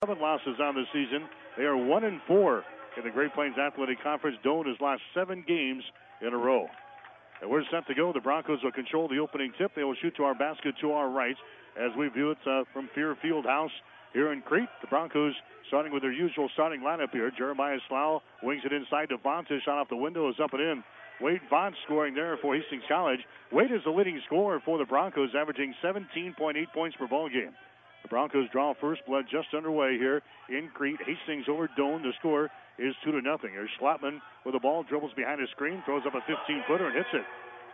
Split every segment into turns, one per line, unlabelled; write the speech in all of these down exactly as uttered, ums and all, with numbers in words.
seven losses on the season. They are one and four in the Great Plains Athletic Conference. Doane has lost seven games in a row. And we're set to go. The Broncos will control the opening tip. They will shoot to our basket to our right as we view it uh, from Fear Field House here in Crete. The Broncos starting with their usual starting lineup here. Jeremiah Slough wings it inside to Vance. Shot off the window is up and in. Wade Vance scoring there for Hastings College. Wade is the leading scorer for the Broncos, averaging seventeen point eight points per ball game. The Broncos draw first blood just underway here in Crete. Hastings over Doane. The score is two to nothing. Here's Schlotman with the ball, dribbles behind his screen, throws up a fifteen-footer and hits it.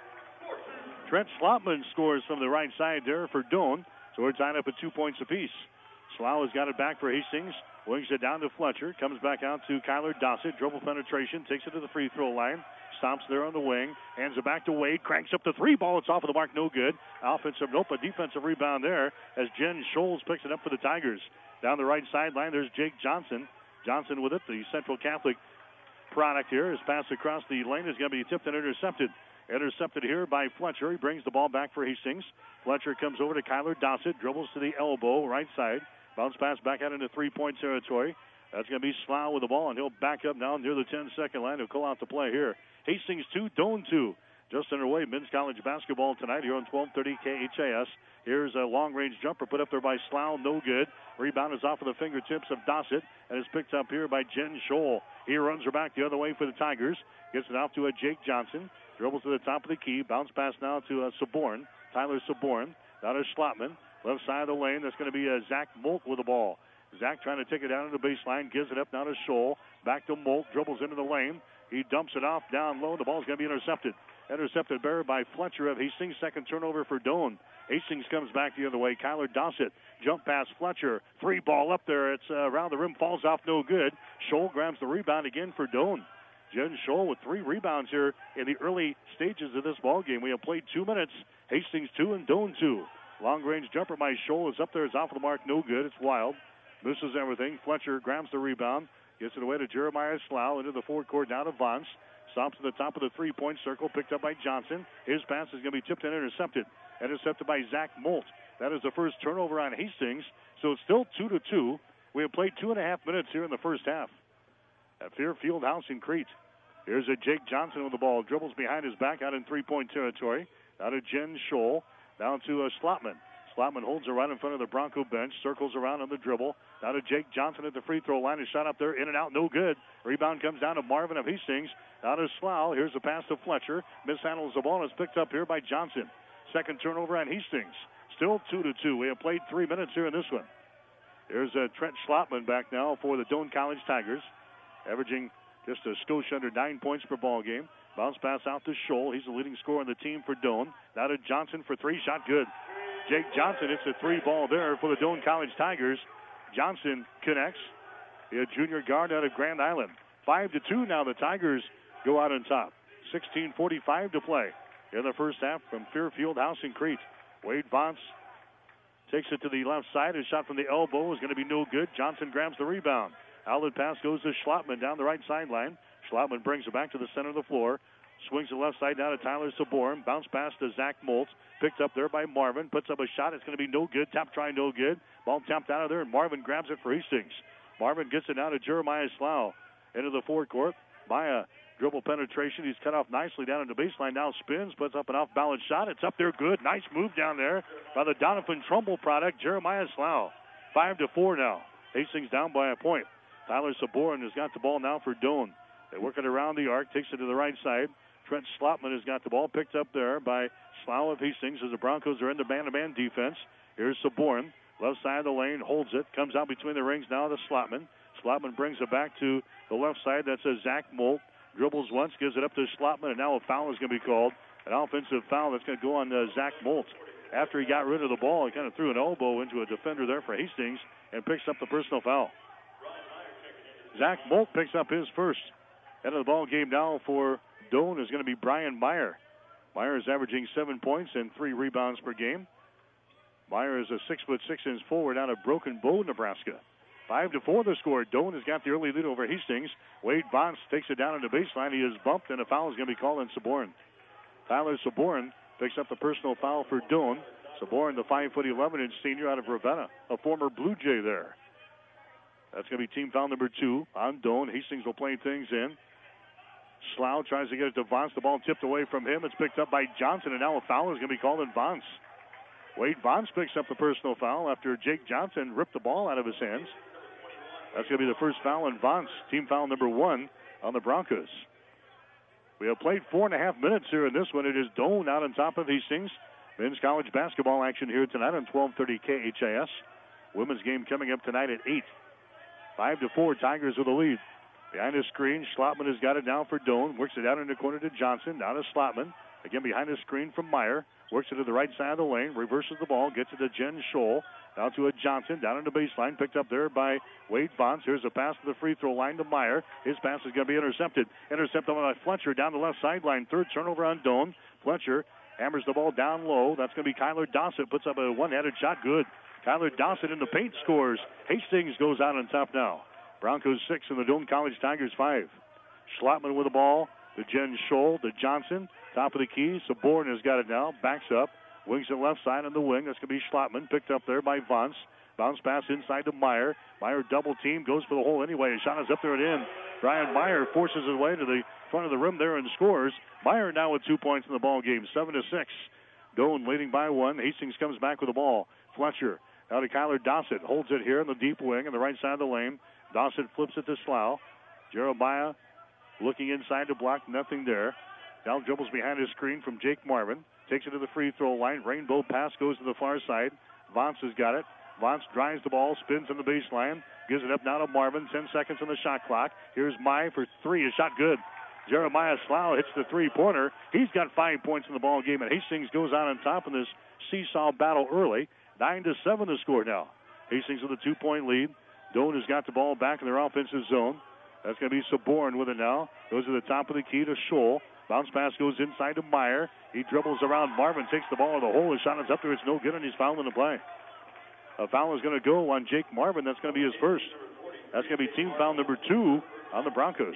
Trent Schlotman scores from the right side there for Doane. So we're tied up at two points apiece. Slough has got it back for Hastings. Wings it down to Fletcher. Comes back out to Kyler Dossett. Dribble penetration. Takes it to the free throw line. Stomps there on the wing. Hands it back to Wade. Cranks up the three ball. It's off of the mark. No good. Offensive, nope, a defensive rebound there as Jen Scholes picks it up for the Tigers. Down the right sideline, there's Jake Johnson. Johnson with it. The Central Catholic product here. His pass across the lane is going to be tipped and intercepted. Intercepted here by Fletcher. He brings the ball back for Hastings. Fletcher comes over to Kyler Dossett. Dribbles to the elbow, right side. Bounce pass back out into three-point territory. That's going to be Slough with the ball, and he'll back up now near the ten-second line. He'll call out the play here. Hastings two, Doane two. Just underway, men's college basketball tonight here on twelve thirty K H A S. Here's a long-range jumper put up there by Slough, no good. Rebound is off of the fingertips of Dossett, and is picked up here by Jen Scholl. He runs her back the other way for the Tigers. Gets it off to a Jake Johnson. Dribbles to the top of the key. Bounce pass now to uh, Saborn. Tyler Saborn. Now to Schlotman. Left side of the lane. That's going to be uh, Zach Molt with the ball. Zach trying to take it down to the baseline. Gives it up now to Scholl. Back to Molt. Dribbles into the lane. He dumps it off down low. The ball's going to be intercepted. Intercepted there by Fletcher of Hastings. Second turnover for Doane. Hastings comes back the other way. Kyler Dossett. Jump pass Fletcher. Three ball up there. It's uh, around the rim. Falls off no good. Scholl grabs the rebound again for Doane. Jen Scholl with three rebounds here in the early stages of this ball game. We have played two minutes. Hastings two and Doane two. Long-range jumper by Scholl is up there. It's off of the mark. No good. It's wild. Misses everything. Fletcher grabs the rebound. Gets it away to Jeremiah Slough into the forward court. Now to Vance. Stops to the top of the three-point circle. Picked up by Johnson. His pass is going to be tipped and intercepted. Intercepted by Zach Molt. That is the first turnover on Hastings. So it's still two to two. We have played two and a half minutes here in the first half at Fear Field House in Crete. Here's a Jake Johnson with the ball. Dribbles behind his back out in three-point territory. Now to Jen Scholl. Down to uh, Schlotman. Schlotman holds it right in front of the Bronco bench. Circles around on the dribble. Now to Jake Johnson at the free throw line. His shot up there. In and out. No good. Rebound comes down to Marvin of Hastings. Now to Slough. Here's the pass to Fletcher. Mishandles the ball. It's picked up here by Johnson. Second turnover on Hastings. Still two to two. We have played three minutes here in this one. Here's uh, Trent Schlotman back now for the Doane College Tigers. Averaging just a skosh under nine points per ball game. Bounce pass out to Scholl. He's the leading scorer on the team for Doane. Now to Johnson for three. Shot good. Jake Johnson hits a three ball there for the Doane College Tigers. Johnson connects. A junior guard out of Grand Island. Five to two now. The Tigers go out on top. sixteen forty-five to play in the first half from Fear Field House in Crete. Wade Vance takes it to the left side. His shot from the elbow is going to be no good. Johnson grabs the rebound. Outlet pass goes to Schlotman down the right sideline. Schlotman brings it back to the center of the floor. Swings the left side down to Tyler Saborn. Bounce pass to Zach Molt. Picked up there by Marvin. Puts up a shot. It's going to be no good. Tap try no good. Ball tapped out of there, and Marvin grabs it for Hastings. Marvin gets it now to Jeremiah Slough. Into the forecourt. Maya dribble penetration. He's cut off nicely down in the baseline. Now spins. Puts up an off-balance shot. It's up there good. Nice move down there by the Donovan Trumbull product, Jeremiah Slough. Five to four now. Hastings down by a point. Tyler Saborn has got the ball now for Doane. They work it around the arc. Takes it to the right side. Trent Schlotman has got the ball picked up there by Slough of Hastings as the Broncos are in the man-to-man defense. Here's Saborn. Left side of the lane. Holds it. Comes out between the rings now to Schlotman. Schlotman brings it back to the left side. That's a Zach Molt. Dribbles once. Gives it up to Schlotman. And now a foul is going to be called. An offensive foul that's going to go on uh, Zach Molt. After he got rid of the ball, he kind of threw an elbow into a defender there for Hastings and picks up the personal foul. Zach Molt picks up his first. Head of the ball game now for Doane is going to be Brian Meyer. Meyer is averaging seven points and three rebounds per game. Meyer is a six foot six inch forward out of Broken Bow, Nebraska. Five to four the score. Doane has got the early lead over Hastings. Wade Vance takes it down on the baseline. He is bumped, and a foul is going to be called on Saborn. Tyler Saborn picks up the personal foul for Doane. Saborn, the five foot eleven inch senior out of Ravenna, a former Blue Jay there. That's going to be team foul number two on Doan. Hastings will play things in. Slough tries to get it to Vance. The ball tipped away from him. It's picked up by Johnson, and now a foul is going to be called on Vance. Wade Vance picks up the personal foul after Jake Johnson ripped the ball out of his hands. That's going to be the first foul on Vance. Team foul number one on the Broncos. We have played four and a half minutes here in this one. It is Doan out on top of Hastings. Men's college basketball action here tonight on twelve thirty K H A S. Women's game coming up tonight at eight. Five to four, Tigers with the lead. Behind the screen, Schlotman has got it down for Doan. Works it out in the corner to Johnson. Down to Schlotman. Again behind the screen from Meyer. Works it to the right side of the lane. Reverses the ball. Gets it to Jen Scholl. Down to a Johnson. Down in the baseline. Picked up there by Wade Vance. Here's a pass to the free throw line to Meyer. His pass is going to be intercepted. Intercepted by Fletcher down the left sideline. Third turnover on Doan. Fletcher hammers the ball down low. That's going to be Kyler Dossett. Puts up a one-handed shot. Good. Kyler Dossett in the paint scores. Hastings goes out on top now. Broncos six and the Doan College Tigers five. Schlotman with the ball to Jen Scholl to Johnson. Top of the key. Saborn has got it now. Backs up. Wings it left side on the wing. That's going to be Schlotman. Picked up there by Vance. Bounce pass inside to Meyer. Meyer double team. Goes for the hole anyway. His shot is up there and in. Brian Meyer forces his way to the front of the rim there and scores. Meyer now with two points in the ball game. Seven to six. Doan leading by one. Hastings comes back with the ball. Fletcher now to Kyler Dossett. Holds it here in the deep wing on the right side of the lane. Dossett flips it to Slough. Jeremiah looking inside to block. Nothing there. Now dribbles behind his screen from Jake Marvin. Takes it to the free throw line. Rainbow pass goes to the far side. Vance has got it. Vance drives the ball. Spins on the baseline. Gives it up now to Marvin. Ten seconds on the shot clock. Here's Mai for three. His shot good. Jeremiah Slough hits the three-pointer. He's got five points in the ball game, and Hastings goes out on top in this seesaw battle early. Nine to seven to score now. Hastings with a two-point lead. Doan has got the ball back in their offensive zone. That's going to be Saborn with it now. Goes to the top of the key to Scholl. Bounce pass goes inside to Meyer. He dribbles around Marvin, takes the ball in the hole. His shot is up there. It's no good, and he's fouled in the play. A foul is going to go on Jake Marvin. That's going to be his first. That's going to be team foul number two on the Broncos.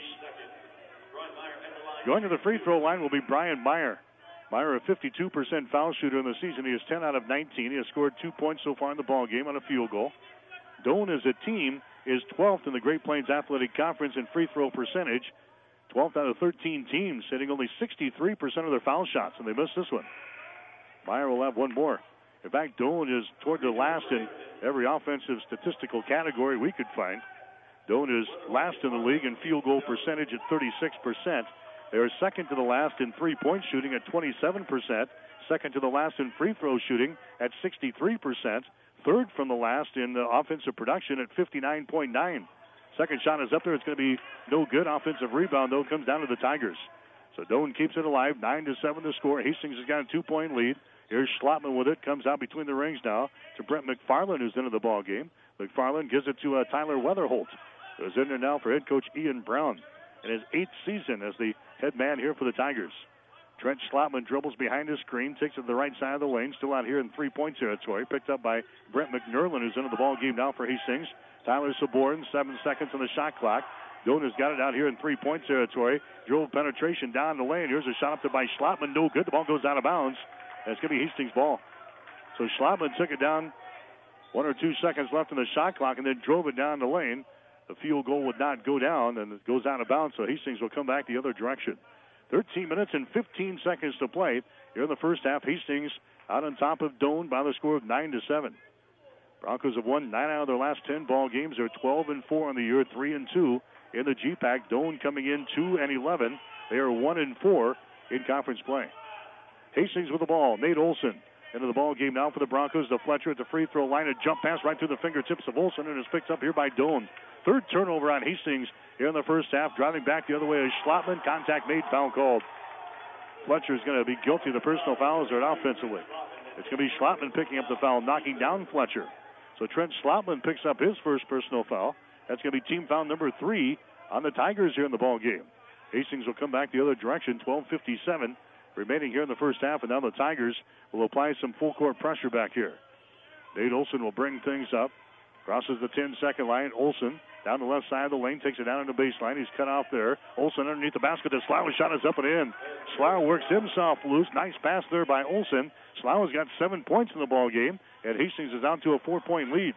Going to the free throw line will be Brian Meyer. Meyer, a fifty-two percent foul shooter in the season. He is ten out of nineteen. He has scored two points so far in the ball game on a field goal. Doan as a team is twelfth in the Great Plains Athletic Conference in free throw percentage. twelfth out of thirteen teams, hitting only sixty-three percent of their foul shots, and they missed this one. Meyer will have one more. In fact, Doan is toward the last in every offensive statistical category we could find. Doan is last in the league in field goal percentage at thirty-six percent. They are second to the last in three-point shooting at twenty-seven percent. Second to the last in free throw shooting at sixty-three percent. Third from the last in uh, offensive production at fifty-nine point nine. Second shot is up there. It's going to be no good. Offensive rebound, though, comes down to the Tigers. So Doan keeps it alive. nine to seven to score. Hastings has got a two-point lead. Here's Schlotman with it. Comes out between the rings now to Brent McFarland, who's into the ball game. McFarland gives it to uh, Tyler Weatherholt, who's in there now for head coach Ian Brown in his eighth season as the head man here for the Tigers. Trent Schlotman dribbles behind his screen, takes it to the right side of the lane, still out here in three-point territory. Picked up by Brent McNerlin, who's into the ball game now for Hastings. Tyler Saborn, seven seconds on the shot clock. Doan has got it out here in three-point territory. Drove penetration down the lane. Here's a shot up to by Schlotman. No good. The ball goes out of bounds. And it's going to be Hastings' ball. So Schlotman took it down. One or two seconds left in the shot clock and then drove it down the lane. The field goal would not go down, and it goes out of bounds, so Hastings will come back the other direction. thirteen minutes and fifteen seconds to play here in the first half. Hastings out on top of Doan by the score of nine to seven. Broncos have won nine out of their last ten ball games. They're twelve and four on the year, three and two in the G PAC. Doan coming in two and eleven. They are one and four in conference play. Hastings with the ball. Nate Olson into the ball game now for the Broncos. The Fletcher at the free throw line. A jump pass right through the fingertips of Olson, and is picked up here by Doan. Third turnover on Hastings here in the first half. Driving back the other way is Schlotman. Contact made, foul called. Fletcher's going to be guilty of the personal fouls there offensively. It's going to be Schlotman picking up the foul, knocking down Fletcher. So Trent Schlotman picks up his first personal foul. That's going to be team foul number three on the Tigers here in the ball game. Hastings will come back the other direction. twelve fifty-seven remaining here in the first half, and now the Tigers will apply some full court pressure back here. Nate Olson will bring things up. Crosses the ten-second line. Olson down the left side of the lane, takes it down on the baseline. He's cut off there. Olson underneath the basket. The Slough shot is up and in. Slough works himself loose. Nice pass there by Olson. Slough has got seven points in the ball game, and Hastings is out to a four-point lead.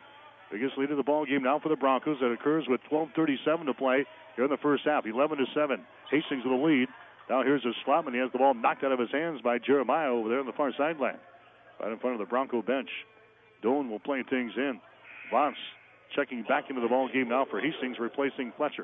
Biggest lead of the ball game now for the Broncos. That occurs with twelve thirty-seven to play here in the first half. eleven to seven. Hastings with the lead. Now here's a Schlotman. He has the ball knocked out of his hands by Jeremiah over there on the far sideline. Right in front of the Bronco bench. Doan will play things in. Vance checking back into the ball game now for Hastings, replacing Fletcher.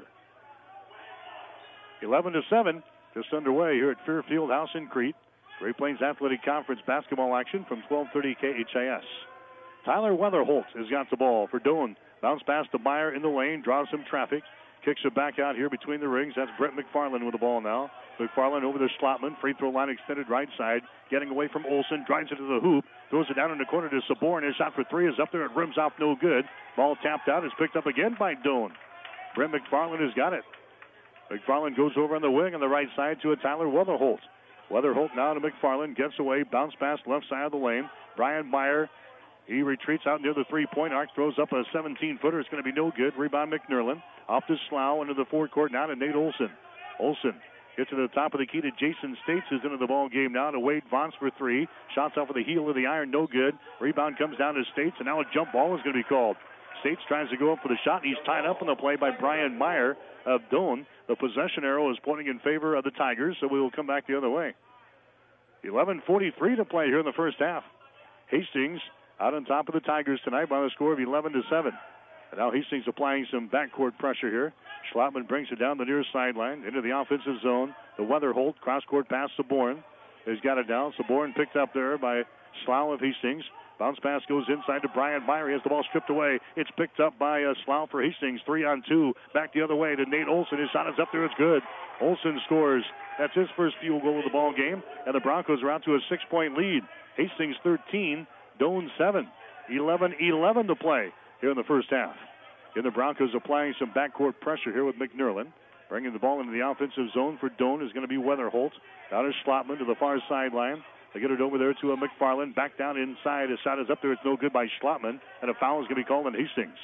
eleven to seven. Just underway here at Fairfield House in Crete. Great Plains Athletic Conference basketball action from twelve thirty K H I S. Tyler Weatherholt has got the ball for Doan. Bounce pass to Meyer in the lane, draws some traffic. Kicks it back out here between the rings. That's Brett McFarland with the ball now. McFarland over to Schlotman. Free throw line extended right side. Getting away from Olson. Drives it to the hoop. Throws it down in the corner to Saborn. His shot for three is up there. It rims off no good. Ball tapped out. Is picked up again by Doan. Brett McFarland has got it. McFarland goes over on the wing on the right side to a Tyler Weatherholt. Weatherholt now to McFarland. Gets away. Bounce pass left side of the lane. Brian Meyer. He retreats out near the three-point arc. Throws up a seventeen-footer. It's going to be no good. Rebound McNerlin. Off to Slough into the forecourt now to Nate Olson. Olson gets to the top of the key to Jason States, who's into the ball game now to Wade Vance for three. Shots off of the heel of the iron. No good. Rebound comes down to States, and now a jump ball is going to be called. States tries to go up for the shot. He's tied up on the play by Brian Meyer of Doan. The possession arrow is pointing in favor of the Tigers, so we will come back the other way. eleven forty-three to play here in the first half. Hastings out on top of the Tigers tonight by the score of eleven to seven. And now Hastings applying some backcourt pressure here. Schlotman brings it down the near sideline into the offensive zone. The Weatherholt cross-court pass to Saborn. He's got it down. Saborn picked up there by Slough of Hastings. Bounce pass goes inside to Brian Meyer. He has the ball stripped away. It's picked up by uh, Slough for Hastings. Three on two. Back the other way to Nate Olson. His shot is up there. It's good. Olson scores. That's his first field goal of the ball game. And the Broncos are out to a six-point lead. Hastings thirteen, Doan seven. eleven eleven to play here in the first half. And the Broncos applying some backcourt pressure here with McNerlin. Bringing the ball into the offensive zone for Doan is going to be Weatherholt. Down is Schlotman to the far sideline. They get it over there to a McFarland. Back down inside. His shot is up there. It's no good by Schlotman. And a foul is going to be called on Hastings.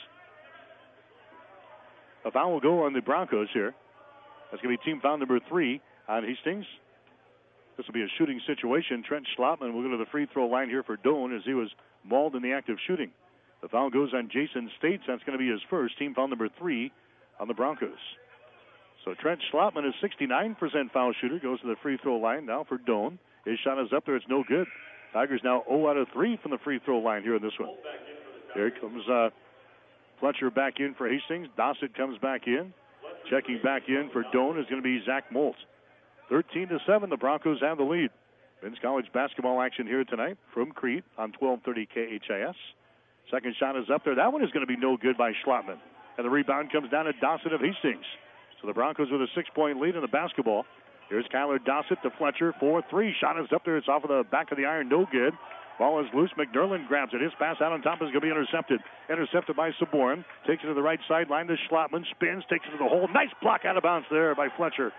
A foul will go on the Broncos here. That's going to be team foul number three on Hastings. This will be a shooting situation. Trent Schlotman will go to the free throw line here for Doan as he was mauled in the act of shooting. The foul goes on Jason States. That's going to be his first. Team foul number three on the Broncos. So Trent Schlotman is sixty-nine percent foul shooter. Goes to the free throw line now for Doan. His shot is up there. It's no good. Tigers now zero out of three from the free throw line here in this one. Here comes uh, Fletcher back in for Hastings. Dossett comes back in. Checking back in for Doan is going to be Zach Molt. thirteen to seven, the Broncos have the lead. Men's college basketball action here tonight from Crete on twelve thirty K H I S. Second shot is up there. That one is going to be no good by Schlotman. And the rebound comes down to Dossett of Hastings. So the Broncos with a six-point lead in the basketball. Here's Kyler Dossett to Fletcher. four three. Shot is up there. It's off of the back of the iron. No good. Ball is loose. McNerlin grabs it. His pass out on top is going to be intercepted. Intercepted by Saborn. Takes it to the right sideline to Schlotman. Spins. Takes it to the hole. Nice block out of bounds there by Fletcher.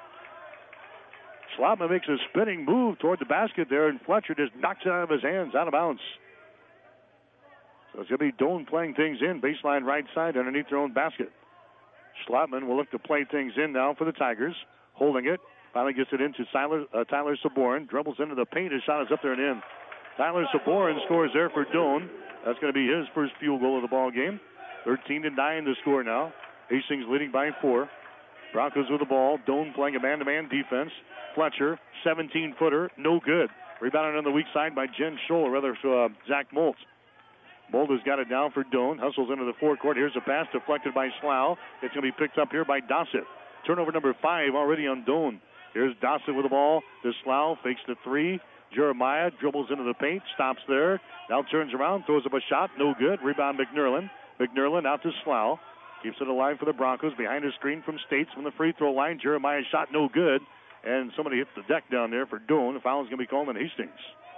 Schlotman makes a spinning move toward the basket there, and Fletcher just knocks it out of his hands, out of bounds. So it's going to be Doan playing things in. Baseline right side underneath their own basket. Schlotman will look to play things in now for the Tigers. Holding it. Finally gets it into Tyler, uh, Tyler Saborn. Dribbles into the paint. His shot is up there and in. Tyler Saborn scores there for Doan. That's going to be his first field goal of the ball game. thirteen to nine to score now. Hastings leading by four. Broncos with the ball. Doan playing a man-to-man defense. Fletcher, seventeen-footer, no good. Rebounded on the weak side by Jen Scholl, or rather uh, Zach Molt. Molt has got it down for Doan. Hustles into the forecourt. Here's a pass deflected by Slough. It's going to be picked up here by Dossett. Turnover number five already on Doan. Here's Dossett with the ball. To Slough, fakes the three. Jeremiah dribbles into the paint, stops there. Now turns around, throws up a shot, no good. Rebound McNerlin. McNerlin out to Slough. Keeps it alive for the Broncos. Behind his screen from States from the free throw line. Jeremiah's shot no good. And somebody hits the deck down there for Doan. The foul is going to be called on Hastings.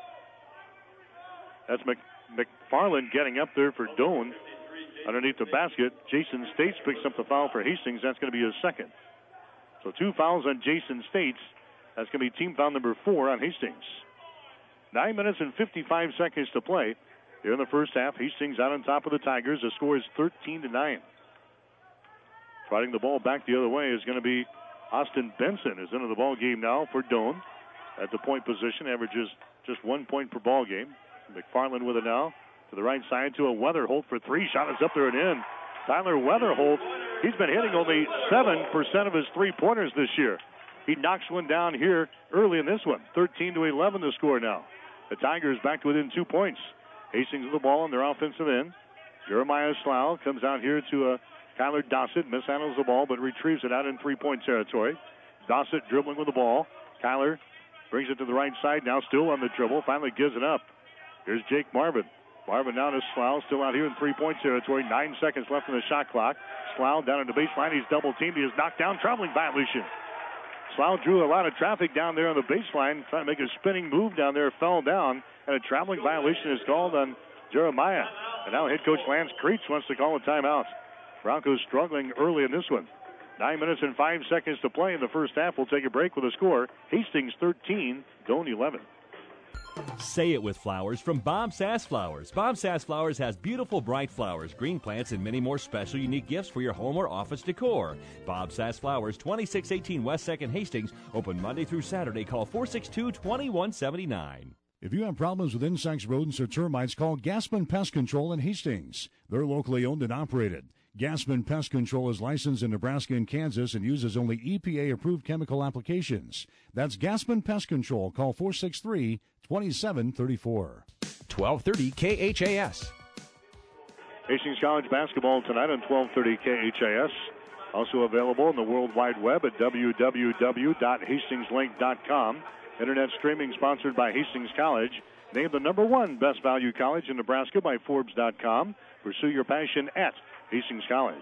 That's Mc, McFarland getting up there for Doan. Underneath the basket, Jason States picks up the foul for Hastings. That's going to be his second. So two fouls on Jason States. That's going to be team foul number four on Hastings. Nine minutes and fifty-five seconds to play here in the first half. Hastings out on top of the Tigers. The score is thirteen to nine. Trotting the ball back the other way is going to be Austin Benson, is into the ball game now for Doan. At the point position, averages just one point per ball game. McFarland with it now. To the right side to a Weatherholt for three. Shot is up there and in. Tyler Weatherholt, he's been hitting only seven percent of his three-pointers this year. He knocks one down here early in this one. thirteen to eleven the score now. The Tigers back to within two points. Hastings with the ball on their offensive end. Jeremiah Slough comes out here to uh, Kyler Dossett. Mishandles the ball but retrieves it out in three-point territory. Dossett dribbling with the ball. Kyler brings it to the right side. Now still on the dribble. Finally gives it up. Here's Jake Marvin. Marvin down to Slough, still out here in three-point territory. Nine seconds left on the shot clock. Slough down at the baseline. He's double-teamed. He is knocked down. Traveling violation. Slough drew a lot of traffic down there on the baseline. Trying to make a spinning move down there. Fell down. And a traveling violation is called on Jeremiah. And now head coach Lance Creech wants to call a timeout. Broncos struggling early in this one. Nine minutes and five seconds to play in the first half. We'll take a break with a score. Hastings thirteen, Doane eleven.
Say it with flowers from Bob Sass Flowers. Bob Sass Flowers has beautiful, bright flowers, green plants, and many more special, unique gifts for your home or office decor. Bob Sass Flowers, twenty-six eighteen West second Hastings, open Monday through Saturday. Call four six two, two one seven nine.
If you have problems with insects, rodents, or termites, call Gaspin Pest Control in Hastings. They're locally owned and operated. Gaspin Pest Control is licensed in Nebraska and Kansas and uses only E P A-approved chemical applications. That's Gaspin Pest Control. Call four six three, two seven three four.
twelve thirty K H A S.
Hastings College basketball tonight on twelve thirty K H A S. Also available on the World Wide Web at w w w dot hastings link dot com. Internet streaming sponsored by Hastings College. Named the number one best value college in Nebraska by Forbes dot com. Pursue your passion at Hastings College.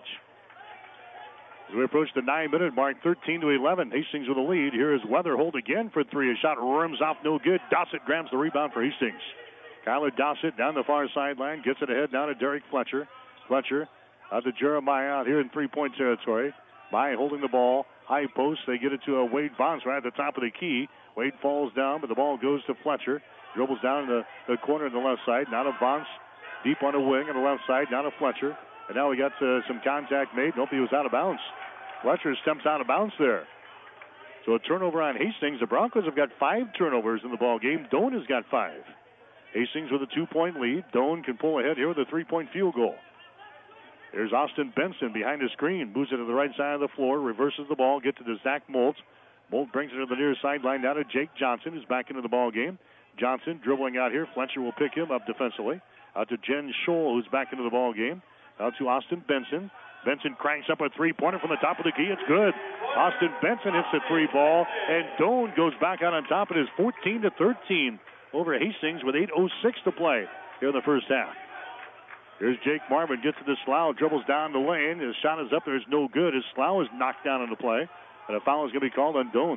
As we approach the nine-minute mark, thirteen to eleven, Hastings with a lead. Here is Weatherholt again for three. A shot rims off, no good. Dossett grabs the rebound for Hastings. Kyler Dossett down the far sideline, gets it ahead down to Derek Fletcher. Fletcher out to Jeremiah out here in three-point territory. By holding the ball, high post. They get it to a Wade Bonds right at the top of the key. Wade falls down, but the ball goes to Fletcher. Dribbles down in the, the corner on the left side. Now to Bonds, deep on the wing on the left side. Now to Fletcher. And now we got uh, some contact made. Nope, he was out of bounds. Fletcher steps out of bounds there. So a turnover on Hastings. The Broncos have got five turnovers in the ball game. Doane has got five. Hastings with a two-point lead. Doane can pull ahead here with a three-point field goal. There's Austin Benson behind the screen. Moves it to the right side of the floor. Reverses the ball. Gets it to Zach Molt. Molt brings it to the near sideline. Down to Jake Johnson, who's back into the ball game. Johnson dribbling out here. Fletcher will pick him up defensively. Out to Jen Scholl, who's back into the ball game. Out to Austin Benson. Benson cranks up a three-pointer from the top of the key. It's good. Austin Benson hits the three ball, and Doane goes back out on top. It is fourteen to thirteen over Hastings with eight oh six to play here in the first half. Here's Jake Marvin, gets to the Slough, dribbles down the lane. His shot is up there. It's no good. His Slough is knocked down on the play, and a foul is going to be called on Doane.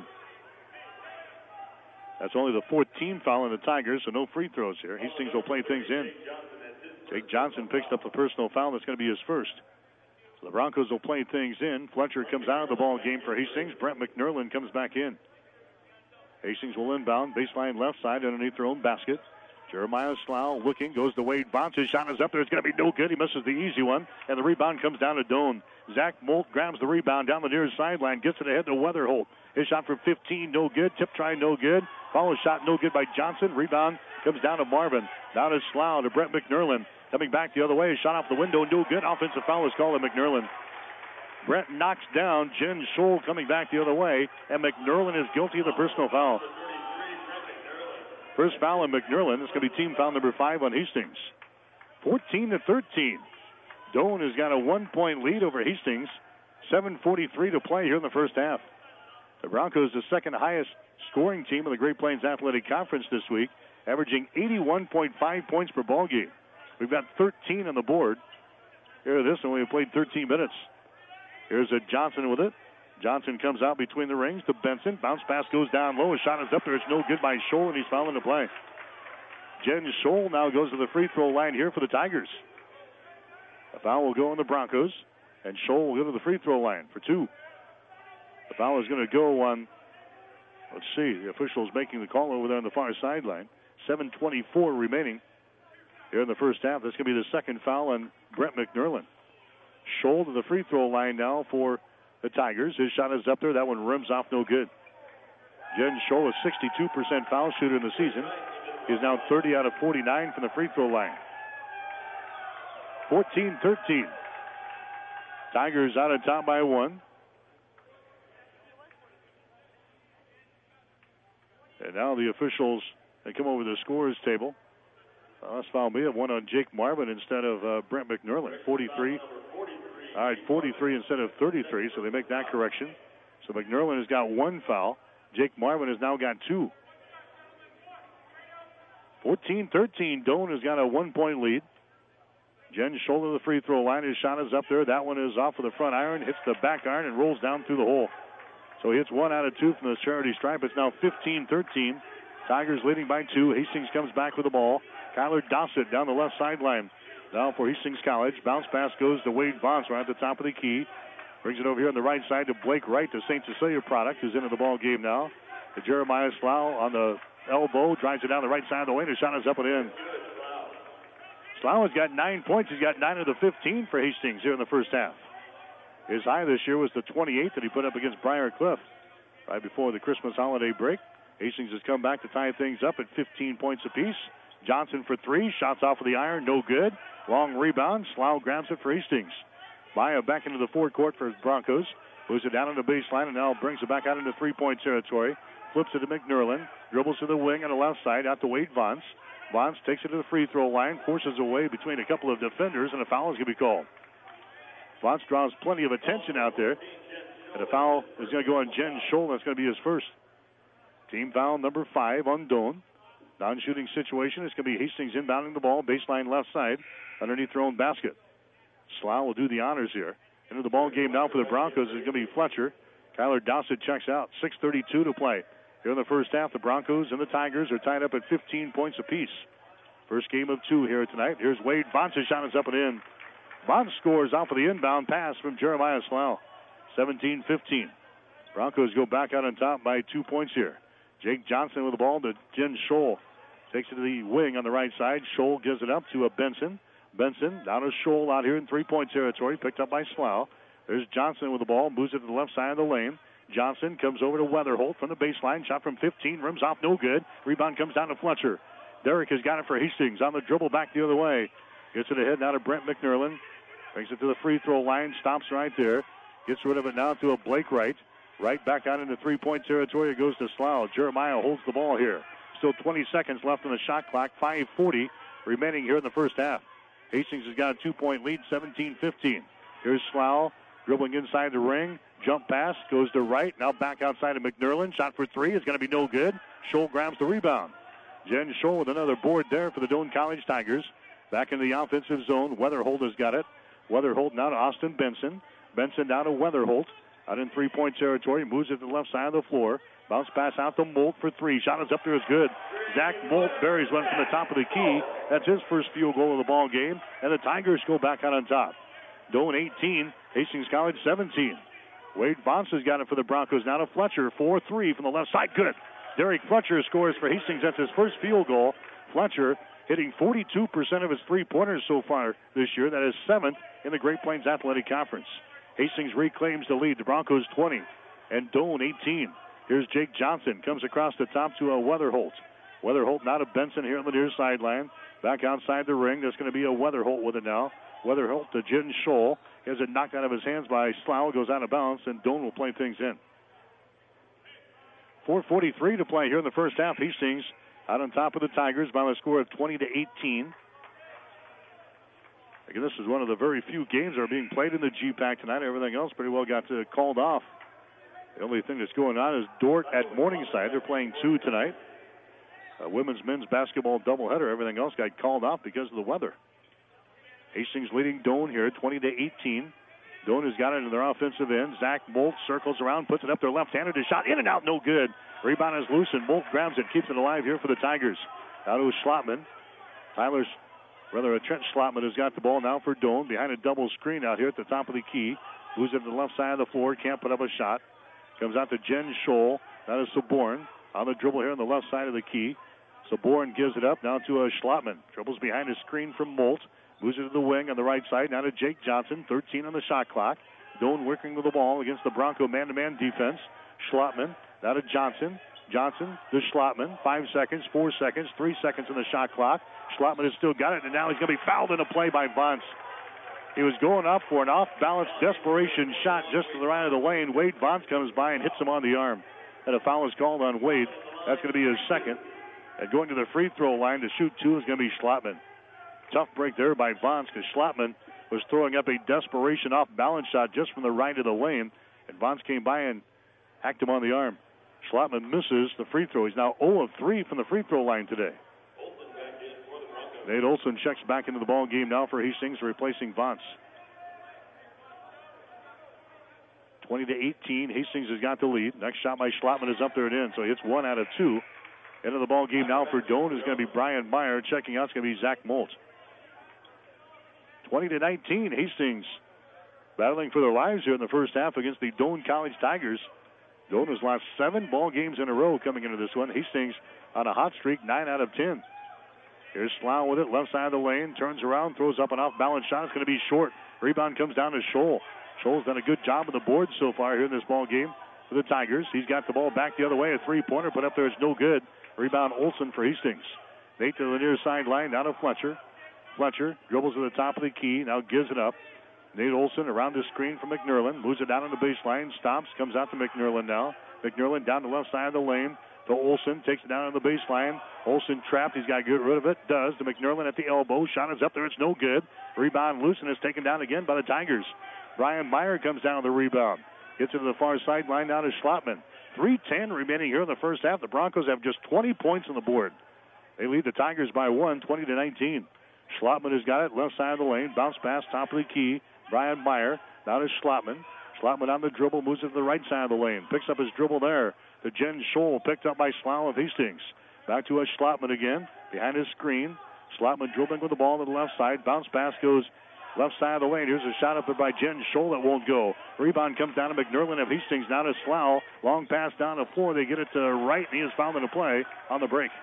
That's only the fourth team foul on the Tigers, so no free throws here. Hastings will play things in. Jake Johnson picks up the personal foul. That's going to be his first. So the Broncos will play things in. Fletcher comes out of the ball game for Hastings. Brent McNerlin comes back in. Hastings will inbound, baseline left side underneath their own basket. Jeremiah Slough looking, goes to Wade Bonds. His shot is up there. It's going to be no good. He misses the easy one, and the rebound comes down to Doane. Zach Molt grabs the rebound down the near sideline, gets it ahead to Weatherholt. His shot from fifteen, no good. Tip try, no good. Follow shot, no good by Johnson. Rebound comes down to Marvin. Down to Slough, to Brett McNerlin. Coming back the other way, shot off the window, no good. Offensive foul is called on McNerlin. Brett knocks down Jen Scholl coming back the other way, and McNerlin is guilty of the personal foul. First foul on McNerlin. It's going to be team foul number five on Hastings. fourteen to thirteen. Doane has got a one-point lead over Hastings. seven forty-three to play here in the first half. The Broncos, the second highest scoring team in the Great Plains Athletic Conference this week, averaging eighty-one point five points per ball game. We've got thirteen on the board. Here this one, we played thirteen minutes. Here's a Johnson with it. Johnson comes out between the rings to Benson. Bounce pass goes down low. A shot is up there. It's no good by Scholl, and he's fouling the play. Jen Scholl now goes to the free throw line here for the Tigers. A foul will go on the Broncos, and Scholl will go to the free throw line for two. The foul is going to go on, let's see, the official's making the call over there on the far sideline. seven twenty-four remaining here in the first half. That's going to be the second foul on Brett McNerlin. Scholl to the free throw line now for the Tigers. His shot is up there. That one rims off, no good. Jen Scholl, a sixty-two percent foul shooter in the season, is now thirty out of forty-nine from the free throw line. fourteen thirteen. Tigers out on top by one. And now the officials, they come over the scores table. Uh, that's foul. We have one on Jake Marvin instead of uh, Brent McNerlin. forty-three. All right, forty-three instead of thirty-three, so they make that correction. So McNerlin has got one foul. Jake Marvin has now got two. fourteen thirteen. Doane has got a one-point lead. Jen shoulder the free throw line. His shot is up there. That one is off of the front iron, hits the back iron, and rolls down through the hole. So he hits one out of two from the charity stripe. It's now fifteen thirteen. Tigers leading by two. Hastings comes back with the ball. Kyler Dossett down the left sideline. Now for Hastings College. Bounce pass goes to Wade Vance right at the top of the key. Brings it over here on the right side to Blake Wright, the Saint Cecilia product, who's into the ball game now. To Jeremiah Slough on the elbow. Drives it down the right side of the lane. His shot is up and in. Slough has got nine points. He's got nine of the fifteen for Hastings here in the first half. His high this year was the twenty-eight that he put up against Briar Cliff right before the Christmas holiday break. Hastings has come back to tie things up at fifteen points apiece. Johnson for three. Shots off of the iron. No good. Long rebound. Slough grabs it for Hastings. Maya back into the forecourt for Broncos. Moves it down on the baseline and now brings it back out into three-point territory. Flips it to McNerlin. Dribbles to the wing on the left side out to Wade Vance. Vance takes it to the free throw line. Forces away between a couple of defenders and a foul is going to be called. Vance draws plenty of attention out there. And a foul is going to go on Jen Scholl. That's going to be his first. Team foul number five on Doane. Non-shooting situation. It's going to be Hastings inbounding the ball. Baseline left side. Underneath their own basket. Slough will do the honors here. Into the ball game now for the Broncos is going to be Fletcher. Kyler Dossett checks out. six thirty-two to play. Here in the first half, the Broncos and the Tigers are tied up at fifteen points apiece. First game of two here tonight. Here's Wade. Vance's shot is up and in. Vance scores off of the inbound pass from Jeremiah Slough. seventeen fifteen. Broncos go back out on top by two points here. Jake Johnson with the ball to Jen Scholl. Takes it to the wing on the right side. Scholl gives it up to a Benson. Benson down to Scholl out here in three-point territory. Picked up by Slough. There's Johnson with the ball. Moves it to the left side of the lane. Johnson comes over to Weatherholt from the baseline. Shot from fifteen. Rims off. No good. Rebound comes down to Fletcher. Derrick has got it for Hastings. On the dribble back the other way. Gets it ahead now to Brent McNerlin. Brings it to the free throw line. Stops right there. Gets rid of it now to a Blake Wright. Right back out into three-point territory. It goes to Slough. Jeremiah holds the ball here. Still twenty seconds left on the shot clock. five forty remaining here in the first half. Hastings has got a two-point lead, seventeen fifteen. Here's Slough dribbling inside the ring. Jump pass goes to right. Now back outside of McNerlin. Shot for three is going to be no good. Scholl grabs the rebound. Jen Scholl with another board there for the Doane College Tigers. Back in the offensive zone. Weatherholt has got it. Weatherholt now to Austin Benson. Benson down to Weatherholt. Out in three-point territory. Moves it to the left side of the floor. Bounce pass out to Molt for three. Shot is up there is good. Zach Molt buries one from the top of the key. That's his first field goal of the ball game. And the Tigers go back out on top. Doane eighteen, Hastings College seventeen. Wade Vance has got it for the Broncos. Now to Fletcher. four three from the left side. Good. Derek Fletcher scores for Hastings. That's his first field goal. Fletcher hitting forty-two percent of his three-pointers so far this year. That is seventh in the Great Plains Athletic Conference. Hastings reclaims the lead. The Broncos twenty and Doane eighteen. Here's Jake Johnson. Comes across the top to a Weatherholt. Weatherholt now to Benson here on the near sideline. Back outside the ring. There's going to be a Weatherholt with it now. Weatherholt to Jen Scholl. He has it knocked out of his hands by Slough. Goes out of bounds, and Doane will play things in. four forty-three to play here in the first half. Hastings out on top of the Tigers by a score of twenty to eighteen. Again, this is one of the very few games that are being played in the G PAC tonight. Everything else pretty well got uh, called off. The only thing that's going on is Dordt at Morningside. They're playing two tonight. A women's men's basketball doubleheader. Everything else got called off because of the weather. Hastings leading Doane here, twenty to eighteen. Doane has got it in their offensive end. Zach Molt circles around, puts it up there left-handed. His shot in and out, no good. Rebound is loose, and Molt grabs it, keeps it alive here for the Tigers. Now to Schlotman. Tyler's, rather, a Trent Schlotman has got the ball now for Doane behind a double screen out here at the top of the key. Moves it to the left side of the floor, can't put up a shot. Comes out to Jen Scholl. That is Saborn on the dribble here on the left side of the key. Saborn gives it up now to a Schlotman. Dribbles behind a screen from Molt. Moves it to the wing on the right side. Now to Jake Johnson. thirteen on the shot clock. Doane working with the ball against the Bronco man-to-man defense. Schlotman. Now to Johnson. Johnson to Schlotman. Five seconds, four seconds, three seconds on the shot clock. Schlotman has still got it, and now he's going to be fouled in a play by Vance. He was going up for an off-balance desperation shot just to the right of the lane. Wade Vance comes by and hits him on the arm. And a foul is called on Wade. That's going to be his second. And going to the free throw line to shoot two is going to be Schlotman. Tough break there by Vance because Schlotman was throwing up a desperation off-balance shot just from the right of the lane. And Vance came by and hacked him on the arm. Schlotman misses the free throw. He's now zero of three from the free throw line today. Nate Olson checks back into the ball game now for Hastings, replacing Vance. twenty to eighteen, Hastings has got the lead. Next shot by Schlotman is up there and in, so he hits one out of two. Into the ball game now for Doane is going to be Brian Meyer. Checking out is going to be Zach Molt. twenty to nineteen, Hastings battling for their lives here in the first half against the Doane College Tigers. Doane has lost seven ball games in a row coming into this one. Hastings on a hot streak, nine out of ten. Here's Slough with it, left side of the lane, turns around, throws up an off-balance shot. It's going to be short. Rebound comes down to Scholl. Scholl's done a good job of the board so far here in this ball game for the Tigers. He's got the ball back the other way. A three-pointer put up there is no good. Rebound Olson for Hastings. Nate to the near sideline, down to Fletcher. Fletcher dribbles to the top of the key, now gives it up. Nate Olson around the screen from McNerlin, moves it down on the baseline, stops, comes out to McNerlin now. McNerlin down the left side of the lane to Olson, takes it down on the baseline. Olson trapped, he's got to get rid of it, does. To McNerlin at the elbow, shot is up there, it's no good. Rebound loose and is taken down again by the Tigers. Brian Meyer comes down on the rebound. Gets it to the far sideline down to Schlotman. three ten remaining here in the first half. The Broncos have just twenty points on the board. They lead the Tigers by one, twenty to nineteen. Schlotman has got it, left side of the lane, bounce pass, top of the key. Brian Meyer, now to Schlotman. Schlotman on the dribble, moves it to the right side of the lane. Picks up his dribble there to Jen Scholl, picked up by Slough of Hastings. Back to a Schlotman again, behind his screen. Schlotman dribbling with the ball to the left side. Bounce pass goes left side of the lane. Here's a shot up there by Jen Scholl that won't go. Rebound comes down to McNerlin of Hastings, now to Slough. Long pass down the floor. They get it to right, and he is fouled in the play on the break.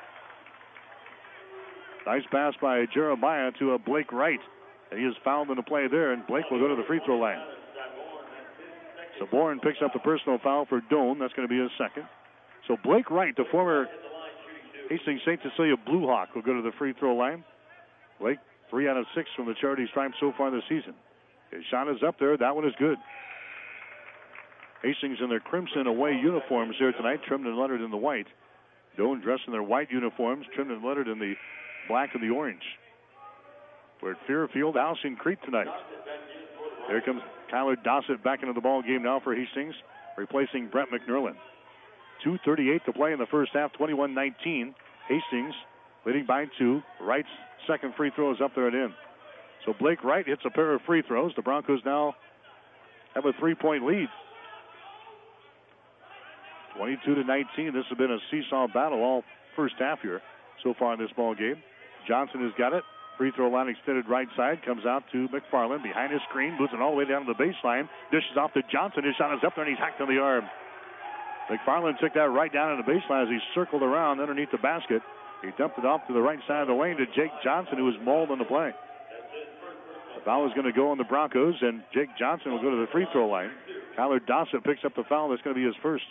Nice pass by Jeremiah to a Blake Wright. And he is fouled in the play there, and Blake will go to the free throw line. So Bourne picks up the personal foul for Doane. That's going to be his second. So Blake Wright, the former Hastings Saint Cecilia Blue Hawk, will go to the free throw line. Blake, three out of six from the charity stripe so far this season. His shot is up there. That one is good. Hastings in their crimson away uniforms here tonight, trimmed and lettered in the white. Doane dressed in their white uniforms, trimmed and lettered in the black and the orange. We're at Fairfield House in Crete tonight. There comes Tyler Dossett back into the ball game now for Hastings, replacing Brett McNerlin. two thirty-eight to play in the first half, twenty-one nineteen. Hastings leading by two. Wright's second free throw is up there and in. So Blake Wright hits a pair of free throws. The Broncos now have a three-point lead. twenty-two to nineteen. This has been a seesaw battle all first half here so far in this ball game. Johnson has got it. Free throw line extended right side. Comes out to McFarland behind his screen. Moves it all the way down to the baseline. Dishes off to Johnson. His shot is up there and he's hacked on the arm. McFarland took that right down on the baseline as he circled around underneath the basket. He dumped it off to the right side of the lane to Jake Johnson, who was mauled on the play. The foul is going to go on the Broncos, and Jake Johnson will go to the free throw line. Tyler Dossett picks up the foul. That's going to be his first.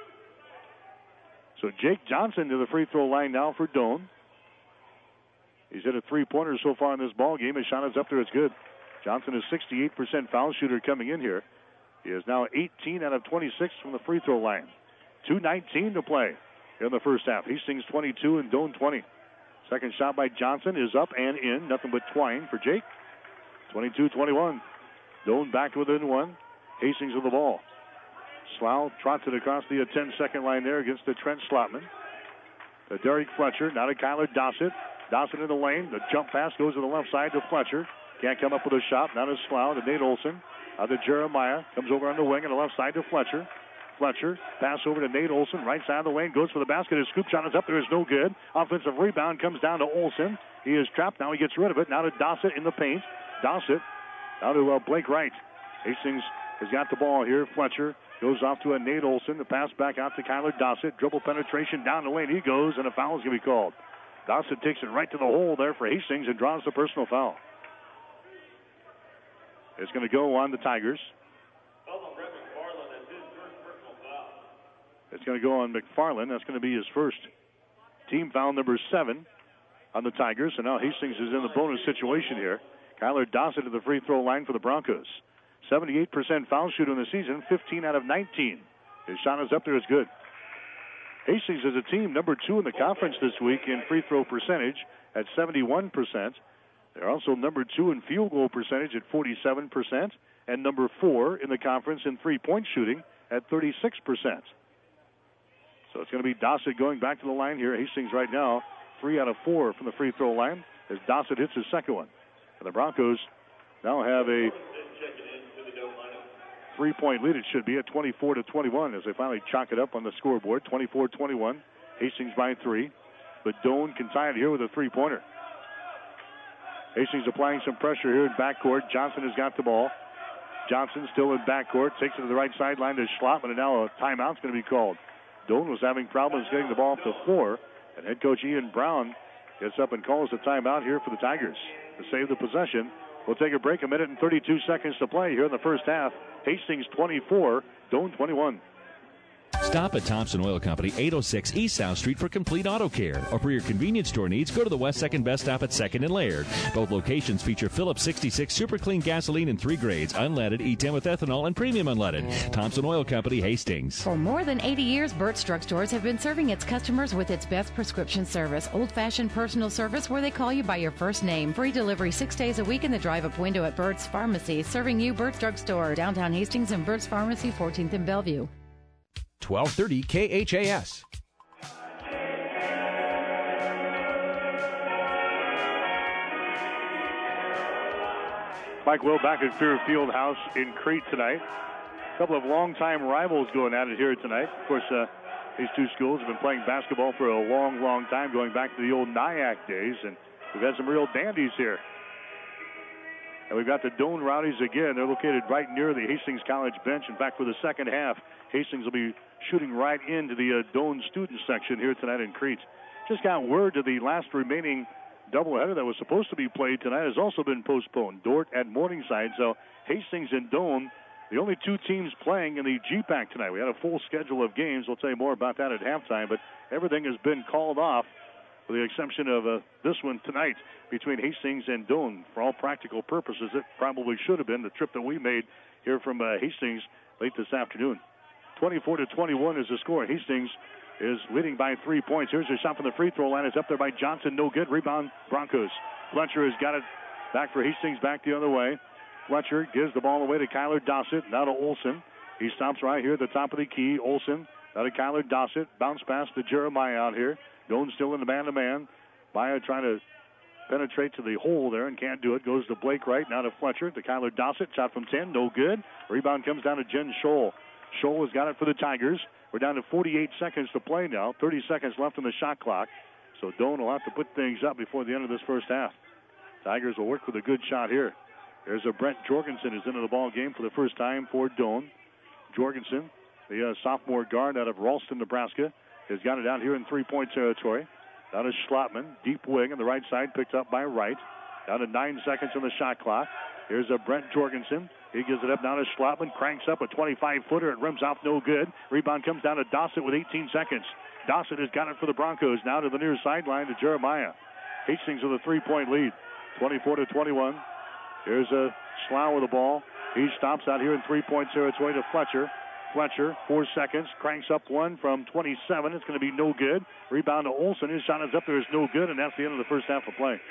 So Jake Johnson to the free throw line now for Doane. He's hit a three-pointer so far in this ball game. His shot is up there. It's good. Johnson is sixty-eight percent foul shooter coming in here. He is now eighteen out of twenty-six from the free throw line. two nineteen to play in the first half. Hastings twenty-two and Doane twenty. Second shot by Johnson is up and in. Nothing but twine for Jake. twenty-two twenty-one. Doane back within one. Hastings with the ball. Slough trots it across the ten-second line there against the Trent Schlotman. To Derek Fletcher. Now to Kyler Dossett. Dossett in the lane. The jump pass goes to the left side to Fletcher. Can't come up with a shot. Now to Slough to Nate Olson. Now to Jeremiah. Comes over on the wing on the left side to Fletcher. Fletcher. Pass over to Nate Olson. Right side of the lane. Goes for the basket. His scoop shot is up there. Is no good. Offensive rebound comes down to Olson. He is trapped. Now he gets rid of it. Now to Dossett in the paint. Dossett. Now to uh, Blake Wright. Hastings has got the ball here. Fletcher goes off to a Nate Olson. The pass back out to Kyler Dossett. Dribble penetration down the lane. He goes, and a foul is going to be called. Dossett takes it right to the hole there for Hastings and draws the personal foul. It's going to go on the Tigers. It's going to go on McFarland. That's going to be his first. Team foul number seven on the Tigers. So now Hastings is in the bonus situation here. Kyler Dossett to the free throw line for the Broncos. seventy-eight percent foul shooter in the season, fifteen out of nineteen. His shot is up there, is good. Hastings is a team number two in the conference this week in free throw percentage at seventy-one percent. They're also number two in field goal percentage at forty-seven percent and number four in the conference in three-point shooting at thirty-six percent. So it's going to be Dossett going back to the line here. Hastings right now, three out of four from the free throw line as Dossett hits his second one. And the Broncos now have a three-point lead, it should be, at twenty-four to twenty-one as they finally chalk it up on the scoreboard. twenty-four twenty-one, Hastings by three. But Doan can tie it here with a three-pointer. Hastings applying some pressure here in backcourt. Johnson has got the ball. Johnson still in backcourt, takes it to the right sideline to Schlotman, and now a timeout's going to be called. Doan was having problems getting the ball off the floor, and head coach Ian Brown gets up and calls a timeout here for the Tigers to save the possession. We'll take a break, a minute and thirty-two seconds to play here in the first half. Hastings twenty-four, Doan twenty-one.
Stop at Thompson Oil Company, eight oh six East South Street for complete auto care. Or for your convenience store needs, go to the West second Best Stop at second and Laird. Both locations feature Phillips sixty-six Super Clean gasoline in three grades, unleaded, E ten with ethanol, and premium unleaded. Thompson Oil Company, Hastings.
For more than eighty years, Burt's Drug Stores have been serving its customers with its best prescription service, old-fashioned personal service where they call you by your first name. Free delivery six days a week in the drive-up window at Burt's Pharmacy, serving you Burt's Drug Store, downtown Hastings, and Burt's Pharmacy, fourteenth and Bellevue.
twelve thirty K H A S.
Mike Will back at Fair Field House in Crete tonight. A couple of longtime rivals going at it here tonight. Of course, uh, these two schools have been playing basketball for a long, long time, going back to the old Nyack days, and we've had some real dandies here. And we've got the Doan Rowdies again. They're located right near the Hastings College bench. In fact, for the second half, Hastings will be shooting right into the uh, Doan student section here tonight in Crete. Just got word to the last remaining doubleheader that was supposed to be played tonight has also been postponed. Dort at Morningside. So Hastings and Doan, the only two teams playing in the G PAC tonight. We had a full schedule of games. We'll tell you more about that at halftime, but everything has been called off with the exception of uh, this one tonight between Hastings and Doan. For all practical purposes, it probably should have been the trip that we made here from uh, Hastings late this afternoon. twenty-four to twenty-one is the score. Hastings is leading by three points. Here's a shot from the free throw line. It's up there by Johnson. No good. Rebound, Broncos. Fletcher has got it back for Hastings, back the other way. Fletcher gives the ball away to Kyler Dossett. Now to Olson. He stops right here at the top of the key. Olson, now to Kyler Dossett. Bounce pass to Jeremiah out here. Doan still in the man-to-man. Maya trying to penetrate to the hole there and can't do it. Goes to Blake Wright. Now to Fletcher. To Kyler Dossett. Shot from ten. No good. Rebound comes down to Jen Scholl. Scholl has got it for the Tigers. We're down to forty-eight seconds to play now. thirty seconds left on the shot clock. So Doan will have to put things up before the end of this first half. Tigers will work with a good shot here. There's a Brent Jorgensen who's into the ball game for the first time for Doan. Jorgensen, the uh, sophomore guard out of Ralston, Nebraska, has got it out here in three-point territory. Down to Schlotman, deep wing on the right side, picked up by Wright. Down to nine seconds on the shot clock. Here's a Brent Jorgensen. He gives it up now to Schlotman, cranks up a twenty-five-footer. It rims off no good. Rebound comes down to Dossett with eighteen seconds. Dossett has got it for the Broncos. Now to the near sideline to Jeremiah. Hastings with a three-point lead, twenty-four to twenty-one. Here's a Slough with the ball. He stops out here in three-point territory to Fletcher. Fletcher, four seconds, cranks up one from twenty-seven. It's going to be no good. Rebound to Olson. His shot is up there. Is no good, and that's the end of the first half of play.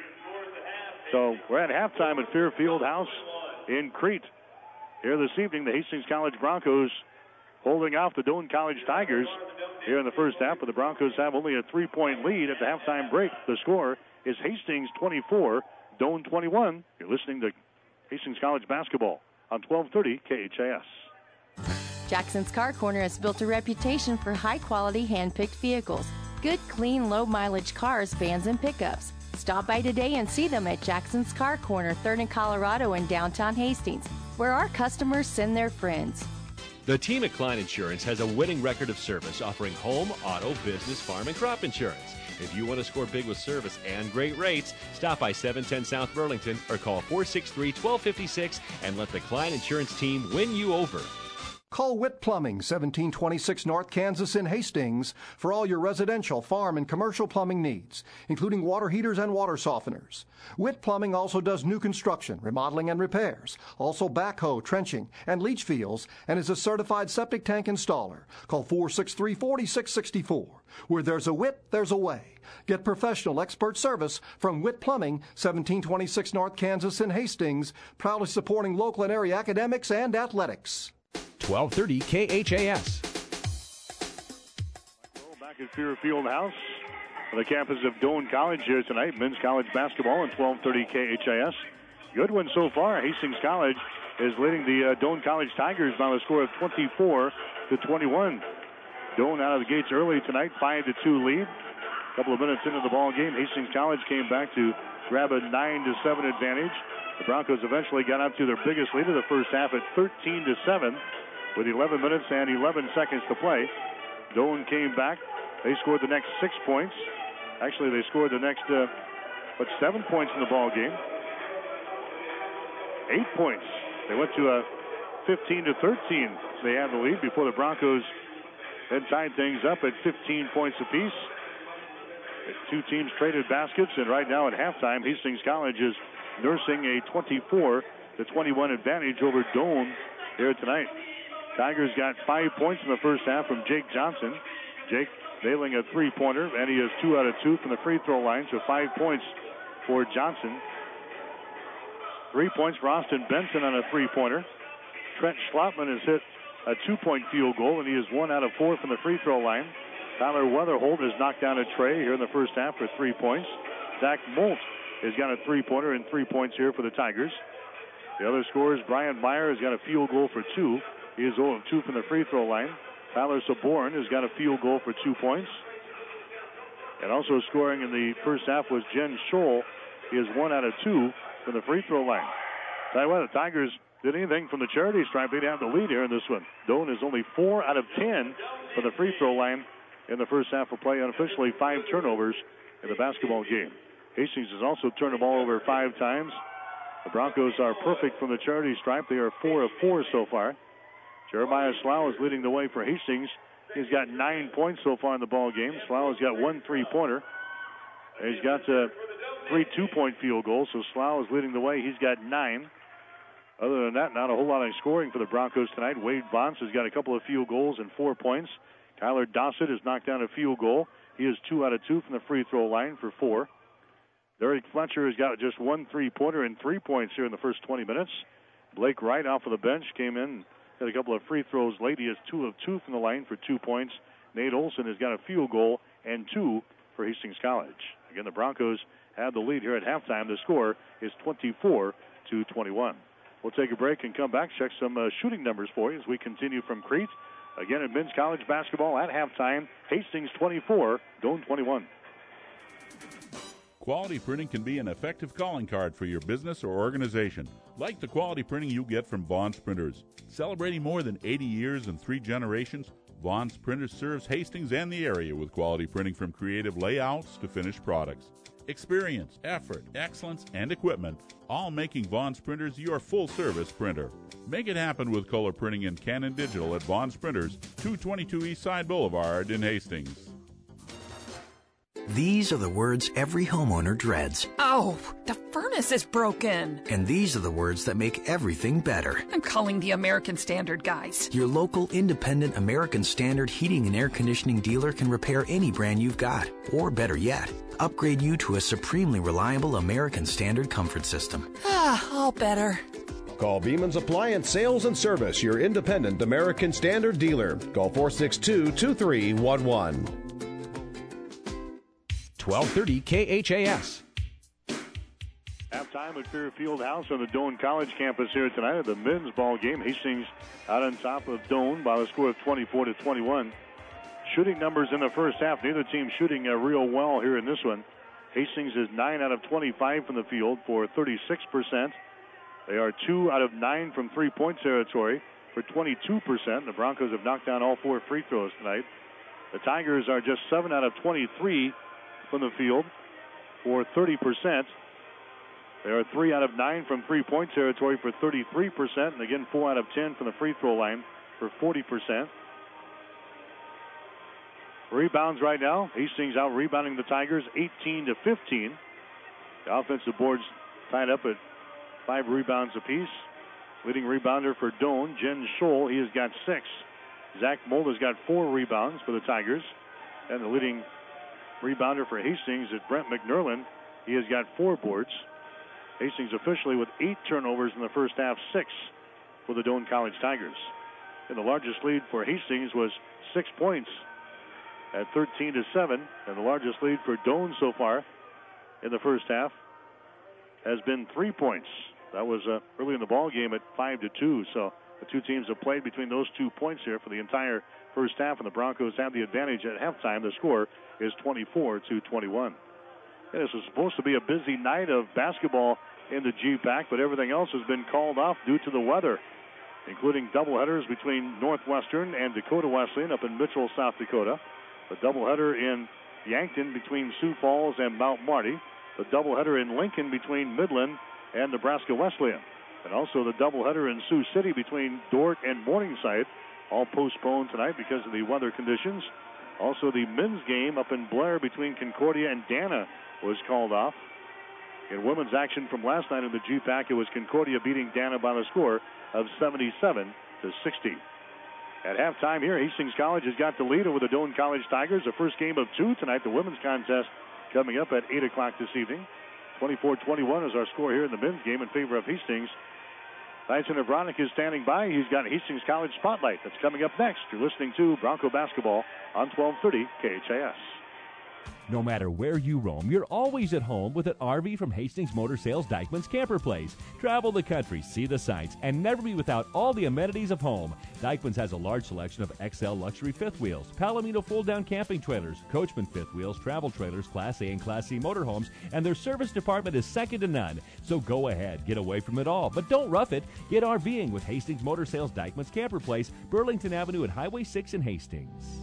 So we're at halftime at Fairfield House in Crete. Here this evening, the Hastings College Broncos holding off the Doan College Tigers here in the first half, but the Broncos have only a three-point lead at the halftime break. The score is Hastings twenty-four, Doan twenty-one. You're listening to Hastings College basketball on twelve thirty K H A S.
Jackson's Car Corner has built a reputation for high-quality, hand-picked vehicles. Good, clean, low-mileage cars, vans, and pickups. Stop by today and see them at Jackson's Car Corner, third and Colorado in downtown Hastings, where our customers send their friends.
The team at Klein Insurance has a winning record of service, offering home, auto, business, farm, and crop insurance. If you want to score big with service and great rates, stop by seven ten South Burlington or call four six three, one two five six and let the Klein Insurance team win you over.
Call Call Witt Plumbing, seventeen twenty-six North Kansas in Hastings, for all your residential, farm, and commercial plumbing needs, including water heaters and water softeners. Witt Plumbing also does new construction, remodeling, and repairs, also backhoe, trenching, and leach fields, and is a certified septic tank installer. Call four six three, four six six four. Where there's a Witt, there's a way. Get professional expert service from Witt Plumbing, seventeen twenty-six North Kansas in Hastings, proudly supporting local and area academics and athletics.
twelve thirty K H A S.
Back at Fear Field House on the campus of Doane College here tonight. Men's college basketball on twelve thirty K H A S. Good one so far. Hastings College is leading the uh, Doane College Tigers by a score of twenty-four to twenty-one. Doane out of the gates early tonight, five to two lead. A couple of minutes into the ball game, Hastings College came back to grab a nine to seven advantage. The Broncos eventually got up to their biggest lead of the first half at thirteen to seven with eleven minutes and eleven seconds to play. Doane came back. They scored the next six points. Actually, they scored the next, uh, what, seven points in the ball game. Eight points. They went to a fifteen to thirteen. They had the lead before the Broncos had tied things up at fifteen points apiece. The two teams traded baskets, and right now at halftime, Hastings College is nursing a twenty-four to twenty-one advantage over Doane here tonight. Tigers got five points in the first half from Jake Johnson. Jake nailing a three-pointer, and he is two out of two from the free throw line, so five points for Johnson. Three points for Austin Benson on a three-pointer. Trent Schlotman has hit a two-point field goal, and he is one out of four from the free throw line. Tyler Weatherholt has knocked down a tray here in the first half for three points. Zach Molt has got a three-pointer and three points here for the Tigers. The other scorers, Brian Meyer has got a field goal for two. He is zero of two from the free throw line. Tyler Saborn has got a field goal for two points. And also scoring in the first half was Jen Scholl. He is one out of two from the free throw line. Tell you what, the Tigers did anything from the charity stripe, they'd have the lead here in this one. Doane is only four out of ten from the free throw line in the first half of play. Unofficially, five turnovers in the basketball game. Hastings has also turned the ball over five times. The Broncos are perfect from the charity stripe. They are four of four so far. Jeremiah Slough is leading the way for Hastings. He's got nine points so far in the ball game. Slough has got one three-pointer. He's got uh, three two-point field goals, so Slough is leading the way. He's got nine. Other than that, not a whole lot of scoring for the Broncos tonight. Wade Bonds has got a couple of field goals and four points. Tyler Dossett has knocked down a field goal. He is two out of two from the free throw line for four. Derek Fletcher has got just one three-pointer and three points here in the first twenty minutes. Blake Wright off of the bench came in, had a couple of free throws late. He is two of two from the line for two points. Nate Olson has got a field goal and two for Hastings College. Again, the Broncos have the lead here at halftime. The score is twenty-four to twenty-one. We'll take a break and come back, check some uh, shooting numbers for you as we continue from Crete. Again, in men's college basketball at halftime, Hastings twenty-four, Doane twenty-one.
Quality printing can be an effective calling card for your business or organization, like the quality printing you get from Vaughn's Printers. Celebrating more than eighty years and three generations, Vaughn's Printers serves Hastings and the area with quality printing from creative layouts to finished products. Experience, effort, excellence, and equipment, all making Vaughn's Printers your full-service printer. Make it happen with color printing and Canon Digital at Vaughn's Printers, two twenty-two East Side Boulevard in Hastings.
These are the words every homeowner dreads.
Oh, the furnace is broken.
And these are the words that make everything better.
I'm calling the American Standard guys.
Your local independent American Standard heating and air conditioning dealer can repair any brand you've got. Or better yet, upgrade you to a supremely reliable American Standard comfort system.
Ah, all better.
Call Beeman's Appliance Sales and Service, your independent American Standard dealer. Call four six two, two three one one.
twelve thirty K H A S.
Halftime at Fairfield House on the Doane College campus here tonight at the men's ball game. Hastings out on top of Doane by a score of twenty-four to twenty-one. Shooting numbers in the first half, neither team shooting uh, real well here in this one. Hastings is nine out of twenty-five from the field for thirty-six percent. They are two out of nine from three-point territory for twenty-two percent. The Broncos have knocked down all four free throws tonight. The Tigers are just seven out of twenty-three from the field for thirty percent. They are three out of nine from three-point territory for thirty-three percent. And again, four out of ten from the free throw line for forty percent. Rebounds right now. Hastings out rebounding the Tigers eighteen to fifteen. The offensive board's tied up at five rebounds apiece. Leading rebounder for Doane, Jen Scholl, he has got six. Zach Mulder's got four rebounds for the Tigers. And the leading rebounder for Hastings is Brent McNerlin. He has got four boards. Hastings officially with eight turnovers in the first half, six for the Doane College Tigers. And the largest lead for Hastings was six points at thirteen to seven. And the largest lead for Doane so far in the first half has been three points. That was uh, early in the ball game at five to two. So the two teams have played between those two points here for the entire first half, and the Broncos have the advantage at halftime. The score is twenty-four to twenty-one. And this was supposed to be a busy night of basketball in the G PAC, but everything else has been called off due to the weather, including doubleheaders between Northwestern and Dakota Wesleyan up in Mitchell, South Dakota. The doubleheader in Yankton between Sioux Falls and Mount Marty. The doubleheader in Lincoln between Midland and Nebraska Wesleyan. And also the doubleheader in Sioux City between Dordt and Morningside, all postponed tonight because of the weather conditions. Also the men's game up in Blair between Concordia and Dana was called off. In women's action from last night in the G PAC, it was Concordia beating Dana by the score of seventy-seven to sixty. At halftime here, Hastings College has got the lead over the Doane College Tigers. The first game of two tonight, the women's contest coming up at eight o'clock this evening. twenty-four twenty-one is our score here in the men's game in favor of Hastings. Tyson Abronic is standing by. He's got Hastings College Spotlight that's coming up next. You're listening to Bronco Basketball on twelve thirty K H A S.
No matter where you roam, you're always at home with an R V from Hastings Motor Sales Dykeman's Camper Place. Travel the country, see the sights, and never be without all the amenities of home. Dykeman's has a large selection of X L luxury fifth wheels, Palomino fold-down camping trailers, Coachman fifth wheels, travel trailers, Class A and Class C motorhomes, and their service department is second to none. So go ahead, get away from it all, but don't rough it. Get RVing with Hastings Motor Sales Dykeman's Camper Place, Burlington Avenue and Highway six in Hastings.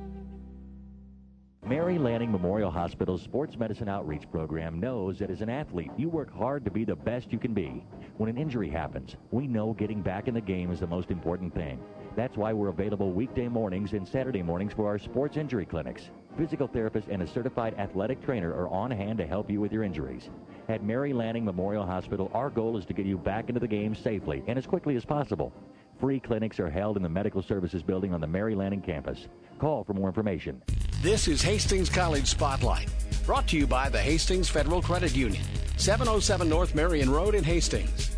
Mary Lanning Memorial Hospital's Sports Medicine Outreach Program knows that as an athlete, you work hard to be the best you can be. When an injury happens, we know getting back in the game is the most important thing. That's why we're available weekday mornings and Saturday mornings for our sports injury clinics. Physical therapist and a certified athletic trainer are on hand to help you with your injuries. At Mary Lanning Memorial Hospital, our goal is to get you back into the game safely and as quickly as possible. Free clinics are held in the Medical Services Building on the Mary Lanning campus. Call for more information.
This is Hastings College Spotlight, brought to you by the Hastings Federal Credit Union, seven oh seven North Marion Road in Hastings.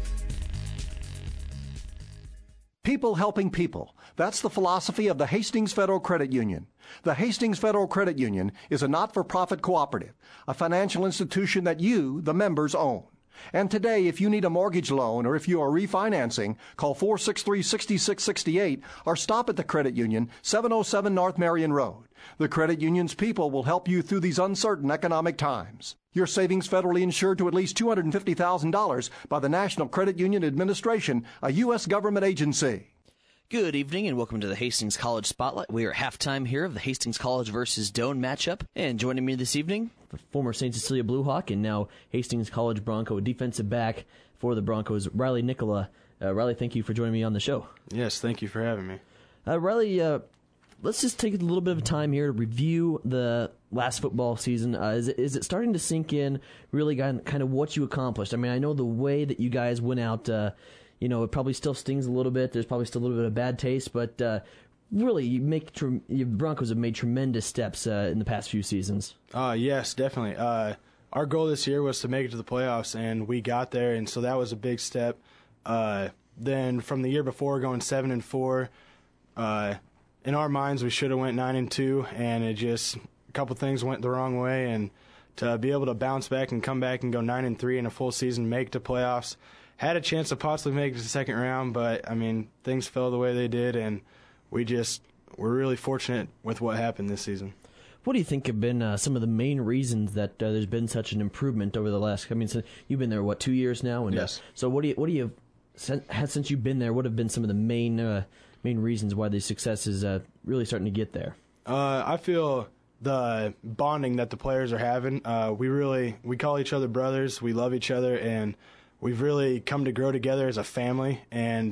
People helping people. That's the philosophy of the Hastings Federal Credit Union. The Hastings Federal Credit Union is a not-for-profit cooperative, a financial institution that you, the members, own. And today, if you need a mortgage loan or if you are refinancing, call four six three, six six six eight or stop at the Credit Union, seven oh seven North Marion Road. The Credit Union's people will help you through these uncertain economic times. Your savings federally insured to at least two hundred fifty thousand dollars by the National Credit Union Administration, a U S government agency.
Good evening and welcome to the Hastings College Spotlight. We are halftime here of the Hastings College versus Doane matchup. And joining me this evening, the former Saint Cecilia Blue Hawk and now Hastings College Bronco defensive back for the Broncos, Riley Nicola. Uh, Riley, thank you for joining me on the show.
Yes, thank you for having me.
Uh, Riley, uh, let's just take a little bit of time here to review the last football season. Uh, is, it, is it starting to sink in really kind of what you accomplished? I mean, I know the way that you guys went out, uh, you know, it probably still stings a little bit. There's probably still a little bit of bad taste, but uh, really, you make tre- the Broncos have made tremendous steps uh, in the past few seasons.
Uh, yes, definitely. Uh, our goal this year was to make it to the playoffs, and we got there, and so that was a big step. Uh, then from the year before, going seven and four, uh, in our minds, we should have went nine and two, and it just a couple things went the wrong way, and to be able to bounce back and come back and go nine and three in a full season, make the playoffs. Had a chance to possibly make it to the second round, but, I mean, things fell the way they did, and we just were really fortunate with what happened this season.
What do you think have been uh, some of the main reasons that uh, there's been such an improvement over the last, I mean, so you've been there, what, two years now? And,
yes.
Uh, so what do you, what do you, since you've been there, what have been some of the main uh, main reasons why the success is uh, really starting to get there?
Uh, I feel the bonding that the players are having. Uh, we really, we call each other brothers, we love each other, and we've really come to grow together as a family, and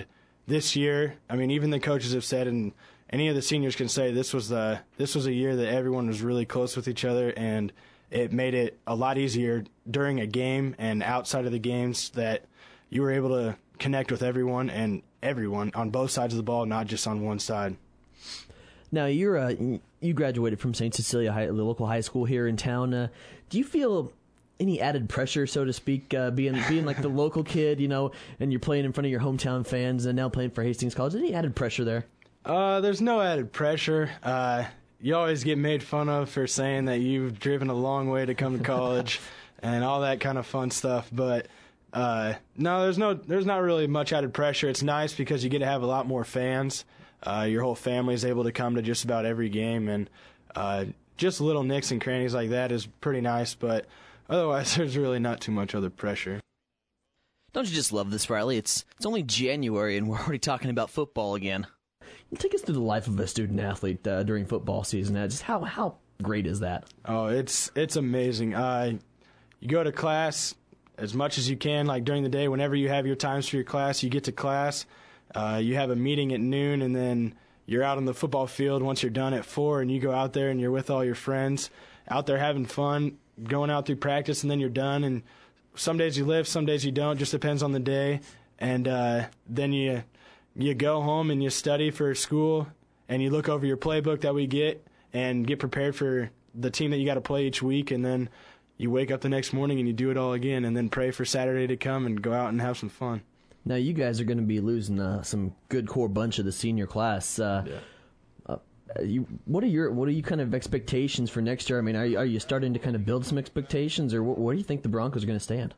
this year, I mean, even the coaches have said, and any of the seniors can say, this was the this was a year that everyone was really close with each other, and it made it a lot easier during a game and outside of the games that you were able to connect with everyone and everyone on both sides of the ball, not just on one side.
Now, you're uh, you graduated from Saint Cecilia High, the local high school here in town. Uh, do you feel any added pressure, so to speak, uh, being being like the local kid, you know, and you're playing in front of your hometown fans and now playing for Hastings College? Any added pressure there?
Uh, there's no added pressure. Uh, you always get made fun of for saying that you've driven a long way to come to college and all that kind of fun stuff. But uh, no, there's no, there's not really much added pressure. It's nice because you get to have a lot more fans. Uh, your whole family is able to come to just about every game, and uh, just little nicks and crannies like that is pretty nice. But otherwise, there's really not too much other pressure.
Don't you just love this, Riley? It's it's only January, and we're already talking about football again.
Take us through the life of a student athlete uh, during football season. Uh, just how how great is that?
Oh, it's it's amazing. Uh, you go to class as much as you can, like during the day. Whenever you have your times for your class, you get to class. Uh, you have a meeting at noon, and then you're out on the football field once you're done at four, and you go out there and you're with all your friends, out there having fun, going out through practice, and then you're done. And some days you lift, some days you don't. Just depends on the day. And uh, then you you go home and you study for school, and you look over your playbook that we get and get prepared for the team that you got to play each week. And then you wake up the next morning and you do it all again, and then pray for Saturday to come and go out and have some fun.
Now, you guys are going to be losing uh, some good core bunch of the senior class. Uh, yeah. uh, you, what are your what are you kind of expectations for next year? I mean, are you, are you starting to kind of build some expectations, or what, where do you think the Broncos are going to stand?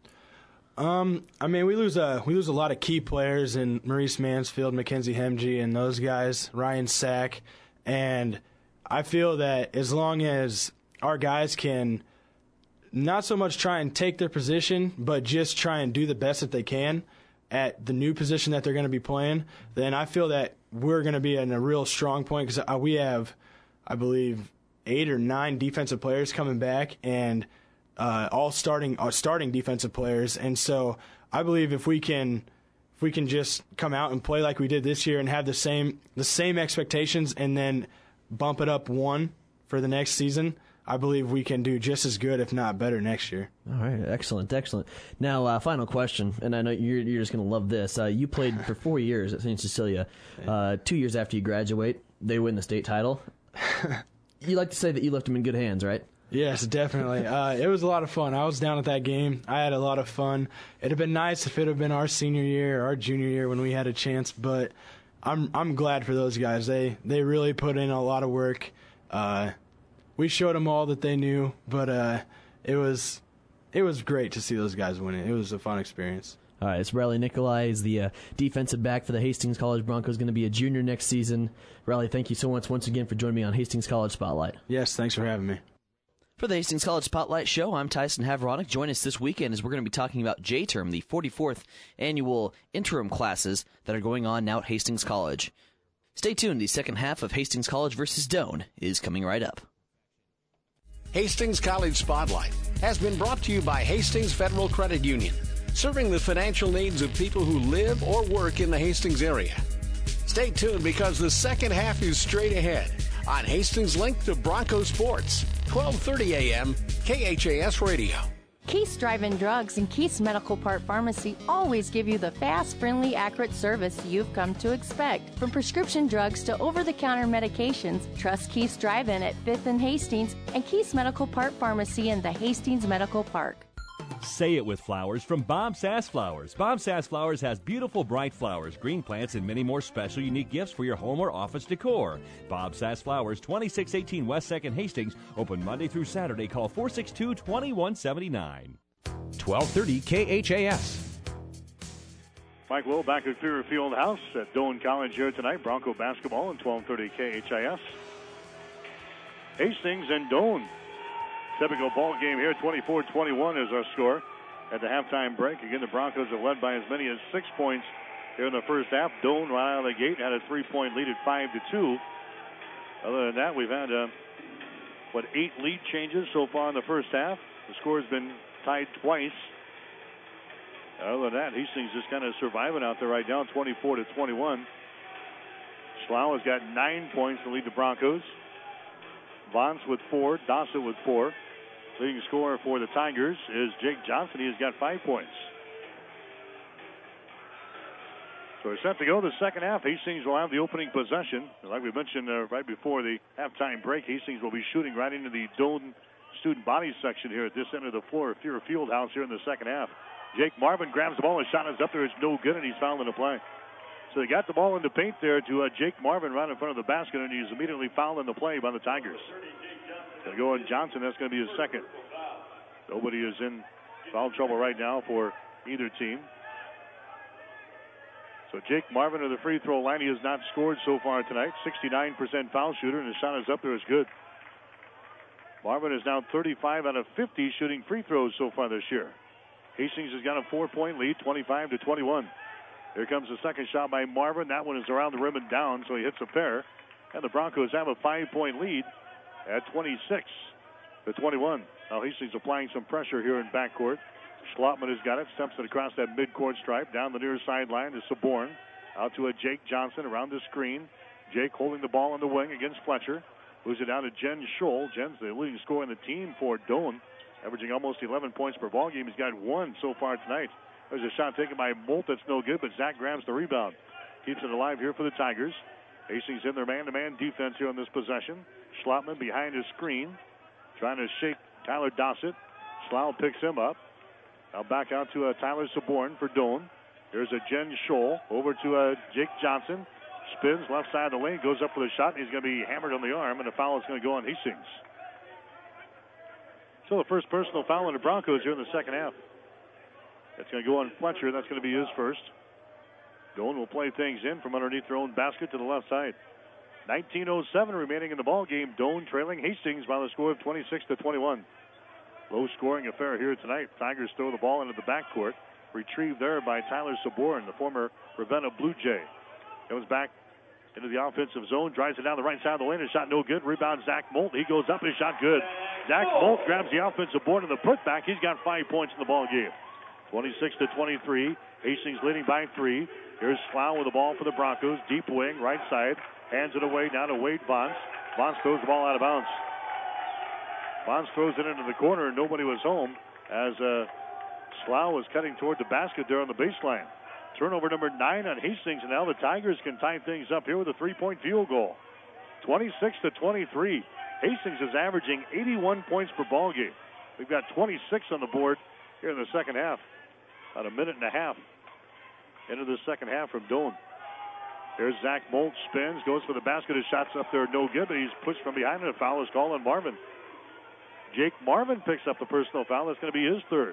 Um, I mean, we lose a we lose a lot of key players in Maurice Mansfield, Mackenzie Hemge, and those guys, Ryan Sack, and I feel that as long as our guys can not so much try and take their position, but just try and do the best that they can at the new position that they're going to be playing, then I feel that we're going to be in a real strong point because we have, I believe, eight or nine defensive players coming back, and uh, all starting uh, starting defensive players. And so I believe if we can if we can just come out and play like we did this year and have the same the same expectations and then bump it up one for the next season, I believe we can do just as good, if not better, next year.
All right, excellent, excellent. Now, uh, final question, and I know you're, you're just going to love this. Uh, you played for four years at Saint Cecilia. Uh, two years after you graduate, they win the state title. You like to say that you left them in good hands, right?
Yes, definitely. Uh, it was a lot of fun. I was down at that game. I had a lot of fun. It'd have been nice if it had been our senior year or our junior year when we had a chance, but I'm I'm glad for those guys. They they really put in a lot of work. Uh, we showed them all that they knew, but uh, it was it was great to see those guys win it. It was a fun experience.
All right, it's Riley Nikolai. He's the uh, defensive back for the Hastings College Broncos, going to be a junior next season. Riley, thank you so much once again for joining me on Hastings College Spotlight.
Yes, thanks for having me.
For the Hastings College Spotlight Show, I'm Tyson Havronic. Join us this weekend as we're going to be talking about J-Term, the forty-fourth annual interim classes that are going on now at Hastings College. Stay tuned. The second half of Hastings College versus Doane is coming right up.
Hastings College Spotlight has been brought to you by Hastings Federal Credit Union, serving the financial needs of people who live or work in the Hastings area. Stay tuned because the second half is straight ahead on Hastings Link to Bronco Sports, twelve thirty a.m. K H A S Radio.
Keith's Drive-In Drugs and Keith's Medical Park Pharmacy always give you the fast, friendly, accurate service you've come to expect. From prescription drugs to over-the-counter medications, trust Keith's Drive-In at fifth and Hastings and Keith's Medical Park Pharmacy in the Hastings Medical Park.
Say it with flowers from Bob Sass Flowers. Bob Sass Flowers has beautiful bright flowers, green plants, and many more special unique gifts for your home or office decor. Bob Sass Flowers, twenty-six eighteen West second Hastings, open Monday through Saturday. Call four six two, two one seven nine.
twelve thirty K H A S.
Mike Will back at Clear Field House at Doane College here tonight. Bronco basketball and twelve thirty K H I S. Hastings and Doane. Typical ball game here, twenty-four twenty-one is our score at the halftime break. Again, the Broncos have led by as many as six points here in the first half. Doane right out of the gate had a three-point lead at five to two. Other than that, we've had, uh, what, eight lead changes so far in the first half. The score has been tied twice. Other than that, Hastings just kind of surviving out there right now, twenty-four to twenty-one. Slough has got nine points to lead the Broncos. Vance with four, Dossett with four. Leading scorer for the Tigers is Jake Johnson. He has got five points. So we're set to go the second half. Hastings will have the opening possession. Like we mentioned uh, right before the halftime break, Hastings will be shooting right into the Doane student body section here at this end of the floor, Fear Fieldhouse here in the second half. Jake Marvin grabs the ball. His shot is up there. It's no good, and he's fouled in the play. So they got the ball in the paint there to uh, Jake Marvin right in front of the basket, and he's immediately fouled in the play by the Tigers. Going to go on Johnson. That's going to be his second. Nobody is in foul trouble right now for either team. So Jake Marvin of the free throw line. He has not scored so far tonight. sixty-nine percent foul shooter, and his shot is up there. It's good. Marvin is now thirty-five out of fifty shooting free throws so far this year. Hastings has got a four-point lead, twenty-five to twenty-one. Here comes the second shot by Marvin. That one is around the rim and down, so he hits a pair. And the Broncos have a five-point lead at twenty-six to twenty-one. Now Hastings applying some pressure here in backcourt. Schlotman has got it, steps it across that midcourt stripe, down the near sideline to Saborn. Out to a Jake Johnson around the screen. Jake holding the ball on the wing against Fletcher. Moves it down to Jen Scholl. Jen's the leading scorer in the team for Doane, averaging almost eleven points per ball game. He's got one so far tonight. There's a shot taken by Molt that's no good, but Zach grabs the rebound. Keeps it alive here for the Tigers. Hastings in their man-to-man defense here on this possession. Schlotman behind his screen, trying to shake Tyler Dossett. Slough picks him up. Now back out to uh, Tyler Saborn for Doane. There's a Jen Scholl over to uh, Jake Johnson. Spins left side of the lane, goes up for the shot, and he's going to be hammered on the arm, and the foul is going to go on Hastings. So the first personal foul on the Broncos here in the second half. That's going to go on Fletcher. That's going to be his first. Doane will play things in from underneath their own basket to the left side. nineteen oh seven remaining in the ball game. Doane trailing Hastings by the score of twenty-six to twenty-one. Low-scoring affair here tonight. Tigers throw the ball into the backcourt. Retrieved there by Tyler Saborn, the former Ravenna Blue Jay. Comes back into the offensive zone, drives it down the right side of the lane. His shot no good. Rebound Zach Molt. He goes up. His shot good. Zach Molt grabs the offensive board in the putback. He's got five points in the ball game. twenty-six to twenty-three. Hastings leading by three. Here's Slough with the ball for the Broncos. Deep wing, right side. Hands it away down to Wade Vance. Vance throws the ball out of bounds. Vance throws it into the corner, and nobody was home as uh, Slough was cutting toward the basket there on the baseline. Turnover number nine on Hastings, and now the Tigers can tie things up here with a three-point field goal. twenty-six to twenty-three. Hastings is averaging eighty-one points per ball game. We've got twenty-six on the board here in the second half. About a minute and a half into the second half from Doane. There's Zach Molt, spins, goes for the basket. His shot's up there, no good, but he's pushed from behind, and a foul is called on Marvin. Jake Marvin picks up the personal foul. That's going to be his third.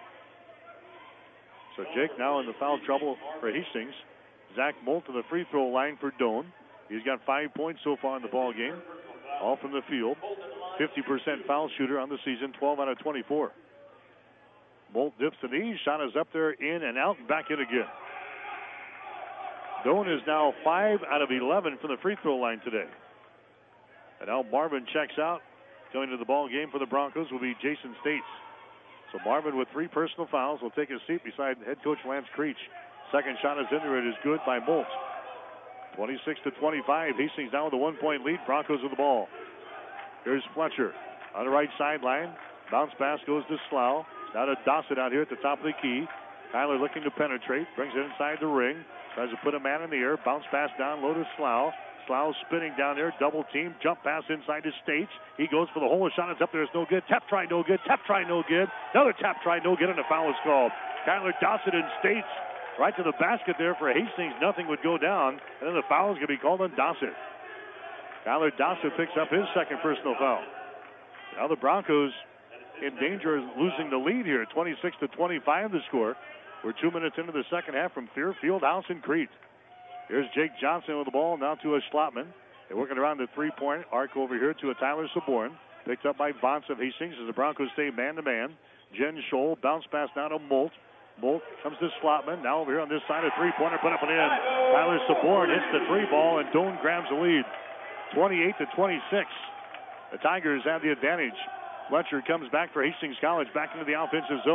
So Jake now in the foul trouble for Hastings. Zach Molt to the free throw line for Doane. He's got five points so far in the ball game, all from the field. fifty percent foul shooter on the season, twelve out of twenty-four. Molt dips the knees, shot is up there, in and out, and back in again. Doane is now five out of eleven from the free throw line today. And now Marvin checks out. Coming to the ball game for the Broncos will be Jason States. So Marvin with three personal fouls will take his seat beside head coach Lance Creech. Second shot is in there. It is good by Molt. twenty-six to twenty-five. Hastings down with a one-point lead. Broncos with the ball. Here's Fletcher on the right sideline. Bounce pass goes to Slough. Now to Dossett out here at the top of the key. Tyler looking to penetrate. Brings it inside the ring. Tries to put a man in the air. Bounce pass down low to Slough. Slough spinning down there. Double team. Jump pass inside to States. He goes for the hole. A shot is up there. It's no good. Tap try no good. Tap try no good. Another tap try no good. And a foul is called. Tyler Dossett and States right to the basket there for Hastings. Nothing would go down. And then the foul is going to be called on Dossett. Tyler Dossett picks up his second personal foul. Now the Broncos in danger of losing the lead here. twenty-six to twenty-five the score. We're two minutes into the second half from Fear Fieldhouse in Crete. Here's Jake Johnson with the ball. Now to a Schlotman. They're working around the three-point arc over here to a Tyler Saborn. Picked up by Vance of Hastings as the Broncos stay man-to-man. Jen Scholl, bounce pass now to Molt. Molt comes to Schlotman. Now over here on this side, a three-pointer put up and in. Tyler Saborn hits the three ball, and Doane grabs the lead. twenty-eight to twenty-six. The Tigers have the advantage. Fletcher comes back for Hastings College, back into the offensive zone.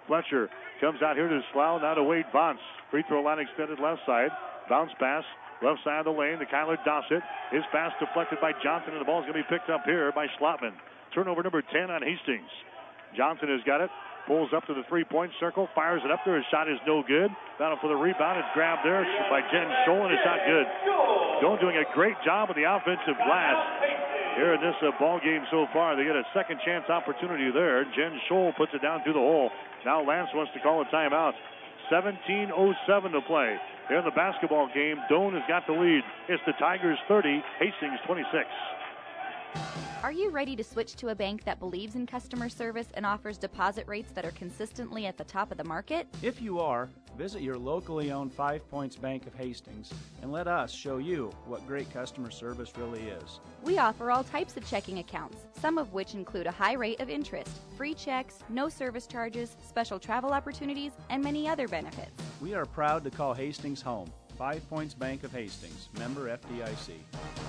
Fletcher comes out here to Slough, now to Wade Vance. Free throw line extended left side. Bounce pass, left side of the lane to Kyler Dossett. His pass deflected by Johnson, and the ball's going to be picked up here by Schlottman. Turnover number ten on Hastings. Johnson has got it. Pulls up to the three-point circle, fires it up there. His shot is no good. Battle for the rebound. It's grabbed there by Jen Scholl, and it's not good. Doan doing a great job with the offensive glass here in this uh, ball game so far. They get a second chance opportunity there. Jen Scholl puts it down through the hole. Now Lance wants to call a timeout. seventeen oh seven to play here in the basketball game. Doan has got the lead. It's the Tigers thirty, Hastings twenty-six.
Are you ready to switch to a bank that believes in customer service and offers deposit rates that are consistently at the top of the market?
If you are, visit your locally owned Five Points Bank of Hastings and let us show you what great customer service really is.
We offer all types of checking accounts, some of which include a high rate of interest, free checks, no service charges, special travel opportunities, and many other benefits.
We are proud to call Hastings home. Five Points Bank of Hastings, member F D I C.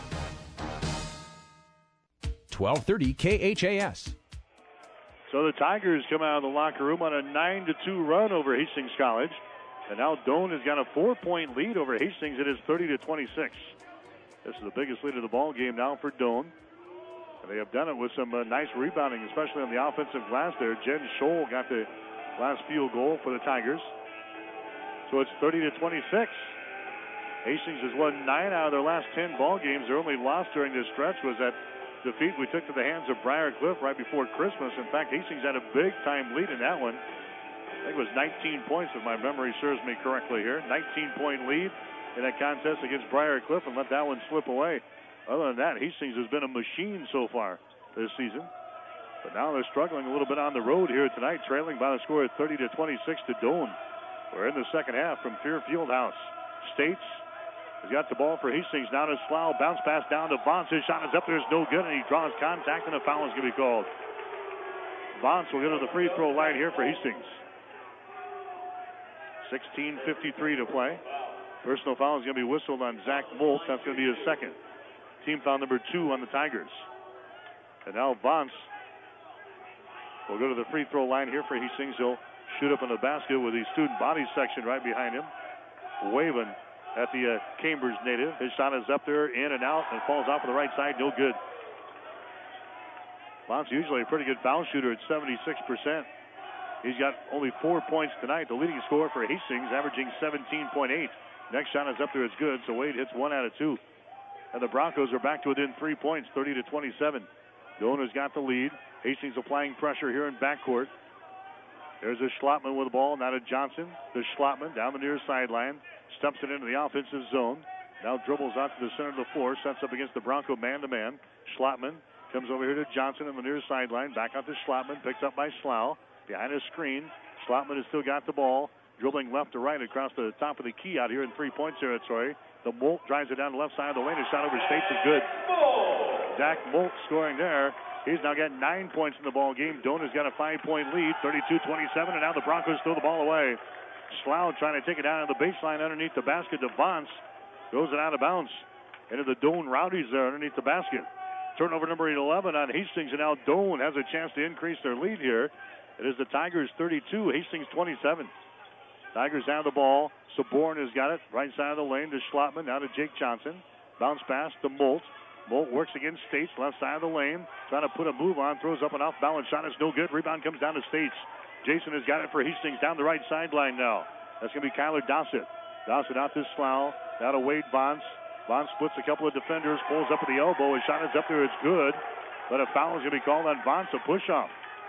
twelve thirty K H A S.
So the Tigers come out of the locker room on a nine to two run over Hastings College. And now Doan has got a four-point lead over Hastings. It is thirty to twenty-six. This is the biggest lead of the ball game now for Doan. And they have done it with some uh, nice rebounding, especially on the offensive glass there. Jen Scholl got the last field goal for the Tigers. So it's thirty to twenty-six. Hastings has won nine out of their last ten ball games. Their only loss during this stretch was that defeat we took to the hands of Briar Cliff right before Christmas. In fact, Hastings had a big-time lead in that one. I think it was nineteen points, if my memory serves me correctly here. nineteen-point lead in that contest against Briar Cliff and let that one slip away. Other than that, Hastings has been a machine so far this season. But now they're struggling a little bit on the road here tonight, trailing by the score of thirty to twenty-six to Doan. We're in the second half from Fear Fieldhouse. States has got the ball for Hastings. Now to Slough. Bounce pass down to Vance. His shot is up there. It's no good, and he draws contact, and a foul is going to be called. Vance will go to the free throw line here for Hastings. sixteen fifty-three to play. Personal foul is going to be whistled on Zach Molt. That's going to be his second. Team foul number two on the Tigers. And now Vance will go to the free throw line here for Hastings. He'll shoot up in the basket with the student body section right behind him. Waving at the uh, Cambridge native. His shot is up there, in and out, and falls off on the right side. No good. Vance usually a pretty good foul shooter at seventy-six percent. He's got only four points tonight. The leading scorer for Hastings, averaging seventeen point eight. Next shot is up there. It's good. So Wade hits one out of two. And the Broncos are back to within three points, thirty to twenty-seven. Doan has got the lead. Hastings applying pressure here in backcourt. There's a Schlottman with the ball. Now to Johnson. To Schlottman down the near sideline. Stumps it into the offensive zone. Now dribbles out to the center of the floor. Sets up against the Bronco man-to-man. Schlottman comes over here to Johnson on the near sideline. Back out to Schlottman. Picked up by Slough. Behind his screen. Schlottman has still got the ball. Dribbling left to right across the top of the key out here in three-point territory. The Molt drives it down the left side of the lane. His shot over States is good. Zach Molt scoring there. He's now got nine points in the ball game. Doan has got a five-point lead, thirty-two twenty-seven, and now the Broncos throw the ball away. Slough trying to take it down to the baseline underneath the basket. to Vance. Goes it out of bounds into the Doan Rowdies there underneath the basket. Turnover number eleven on Hastings, and now Doan has a chance to increase their lead here. It is the Tigers thirty-two, Hastings twenty-seven. Tigers have the ball. Saborn has got it. Right side of the lane to Schlottman. Now to Jake Johnson. Bounce pass to Molt. Molt works against States. Left side of the lane. Trying to put a move on. Throws up an off-balance shot. It's no good. Rebound comes down to States. Jason has got it for Hastings down the right sideline now. That's going to be Kyler Dossett. Dossett out to Slough. Now to Wade Vance. Vance splits a couple of defenders. Pulls up at the elbow. His shot is up there. It's good. But a foul is going to be called on Vance. A push-off.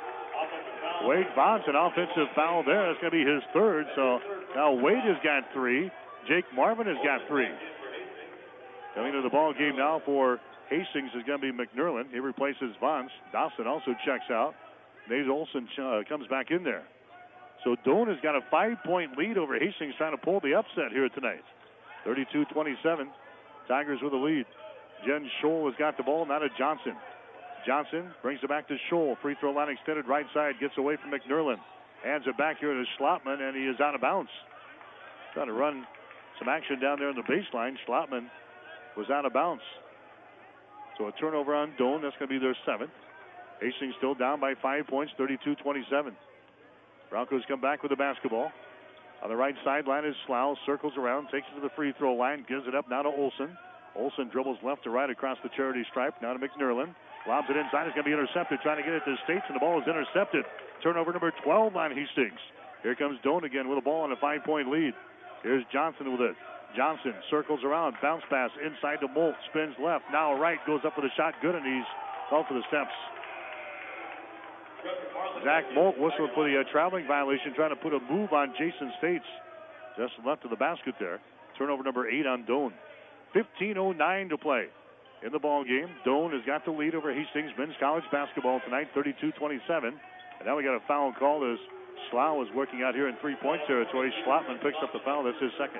Wade Vance, an offensive foul there. That's going to be his third. So now Wade has got three. Jake Marvin has got three. Coming to the ball game now for Hastings is going to be McNerlin. He replaces Vance. Dawson also checks out. Nate Olson uh, comes back in there. So Doan has got a five-point lead over Hastings, trying to pull the upset here tonight. thirty-two twenty-seven. Tigers with the lead. Jen Scholl has got the ball. Now to Johnson. Johnson brings it back to Scholl. Free throw line extended right side. Gets away from McNerlin. Hands it back here to Schlottman, and he is out of bounds. Trying to run some action down there in the baseline. Schlottman was out of bounds. So a turnover on Doan. That's going to be their seventh. Hastings still down by five points, thirty-two twenty-seven. Broncos come back with the basketball. On the right sideline is Slough, circles around, takes it to the free throw line, gives it up now to Olson. Olson dribbles left to right across the charity stripe, now to McNerlin. Lobs it inside, it's going to be intercepted, trying to get it to States, and the ball is intercepted. Turnover number twelve on Hastings. Here comes Doan again with a ball and a five-point lead. Here's Johnson with it. Johnson circles around, bounce pass inside to Molt, spins left, now right, goes up with a shot, good, and he's fell for the steps. Zach Molt whistled for the uh, traveling violation, trying to put a move on Jason States. Just left of the basket there. Turnover number eight on Doan. fifteen oh nine to play in the ball game. Doan has got the lead over Hastings men's college basketball tonight, thirty-two twenty-seven. And now we got a foul call as Slough is working out here in three-point territory. Schlottman picks up the foul. That's his second.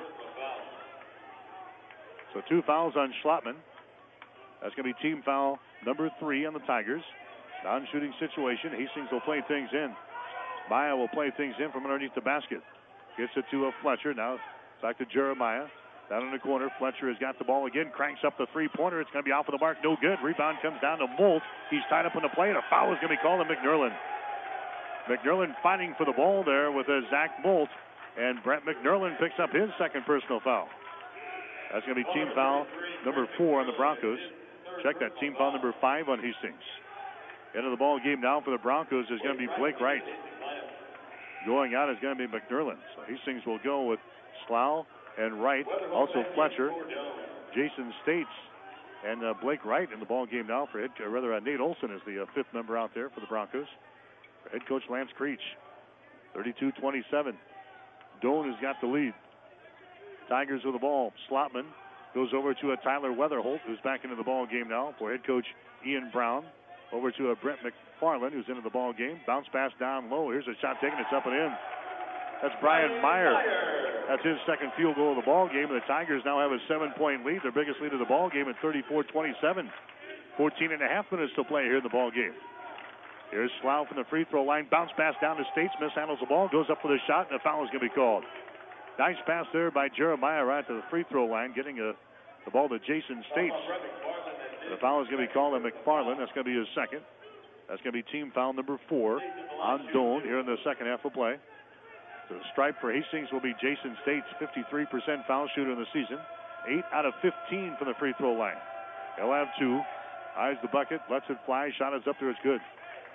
So two fouls on Schlottman. That's going to be team foul number three on the Tigers. Non-shooting situation. Hastings will play things in. Maya will play things in from underneath the basket. Gets it to a Fletcher. Now back to Jeremiah. Down in the corner. Fletcher has got the ball again. Cranks up the three-pointer. It's going to be off of the mark. No good. Rebound comes down to Molt. He's tied up in the play, and a foul is going to be called on McNerlin. McNerlin fighting for the ball there with a Zach Molt. And Brett McNerlin picks up his second personal foul. That's going to be team foul number four on the Broncos. Check that, team foul number five on Hastings. Into the ball game now for the Broncos is going to be Blake Wright. Going out is going to be McNerlin. So Hastings will go with Slough and Wright. Also Fletcher, Jason States, and uh, Blake Wright in the ball game now for head, uh, rather uh, Nate Olson is the uh, fifth member out there for the Broncos. For head coach Lance Creech. thirty-two twenty-seven. Doan has got the lead. Tigers with the ball. Slotman goes over to a Tyler Weatherholt, who's back into the ball game now for head coach Ian Brown. Over to a Brent McFarland, who's into the ball game. Bounce pass down low. Here's a shot taken. It's up and in. That's Brian Meyer. That's his second field goal of the ball game. And the Tigers now have a seven-point lead, their biggest lead of the ball game at thirty-four twenty-seven. fourteen and a half minutes to play here in the ball game. Here's Slough from the free throw line. Bounce pass down to States. Mishandles the ball. Goes up for the shot, and a foul is going to be called. Nice pass there by Jeremiah right to the free throw line, getting a, the ball to Jason States. The foul is going to be called on McFarland. That's going to be his second. That's going to be team foul number four on Doan here in the second half of play. The stripe for Hastings will be Jason States, fifty-three percent foul shooter in the season. eight out of fifteen from the free throw line. He'll have two. Eyes the bucket, lets it fly. Shot is up there. It's good.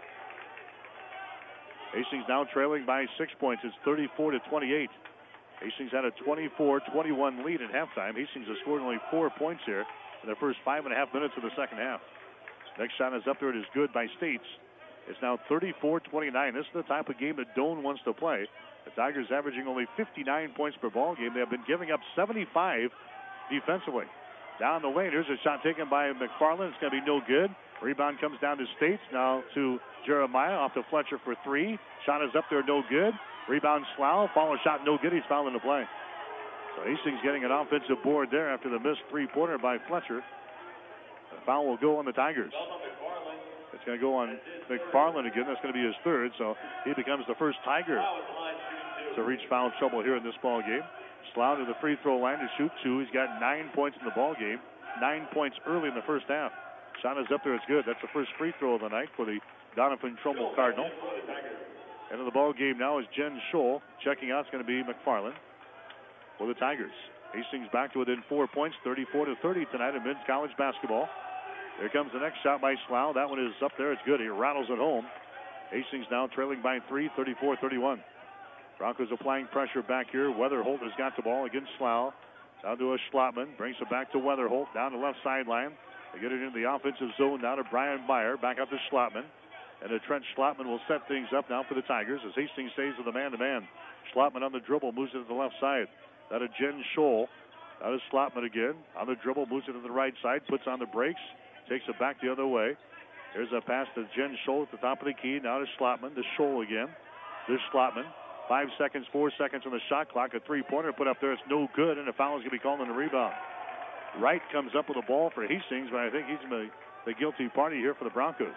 Hastings now trailing by six points. It's thirty-four to twenty-eight. Hastings had a twenty-four twenty-one lead at halftime. Hastings has scored only four points here in the first five and a half minutes of the second half. Next shot is up there. It is good by States. It's now thirty-four twenty-nine. This is the type of game that Doan wants to play. The Tigers averaging only fifty-nine points per ball game. They have been giving up seventy-five defensively. Down the lane, here's a shot taken by McFarland. It's going to be no good. Rebound comes down to States. Now to Jeremiah off to Fletcher for three. Shot is up there, no good. Rebound Slough. Follow shot, no good. He's fouling the play. So Hastings getting an offensive board there after the missed three-pointer by Fletcher. The foul will go on the Tigers. It's going to go on McFarland again. That's going to be his third, so he becomes the first Tiger to reach foul trouble here in this ball game. Slough to the free throw line to shoot two. He's got nine points in the ball game. Nine points early in the first half. Shot is up there. It's good. That's the first free throw of the night for the Donovan Trumbull Cardinal. End of the ball game now is Jen Scholl. Checking out is going to be McFarland for the Tigers. Hastings back to within four points, thirty-four to thirty tonight in men's college basketball. Here comes the next shot by Slough. That one is up there. It's good. He rattles it home. Hastings now trailing by three, thirty-four thirty-one. Broncos applying pressure back here. Weatherholt has got the ball against Slough. Down to a Schlottman. Brings it back to Weatherholt. Down the left sideline. They get it into the offensive zone. Now to Brian Meyer. Back up to Schlottman. And the Trent Schlottman will set things up now for the Tigers as Hastings stays with the man-to-man. Schlottman on the dribble. Moves it to the left side. Now to Jen Scholl. Now to Schlottman again. On the dribble. Moves it to the right side. Puts on the brakes. Takes it back the other way. There's a pass to Jen Scholl at the top of the key. Now to Schlottman. To Scholl again. There's Schlottman. Five seconds, four seconds on the shot clock. A three-pointer put up there. It's no good, and a foul is going to be called on the rebound. Wright comes up with the ball for Hastings, but I think he's the, the guilty party here for the Broncos.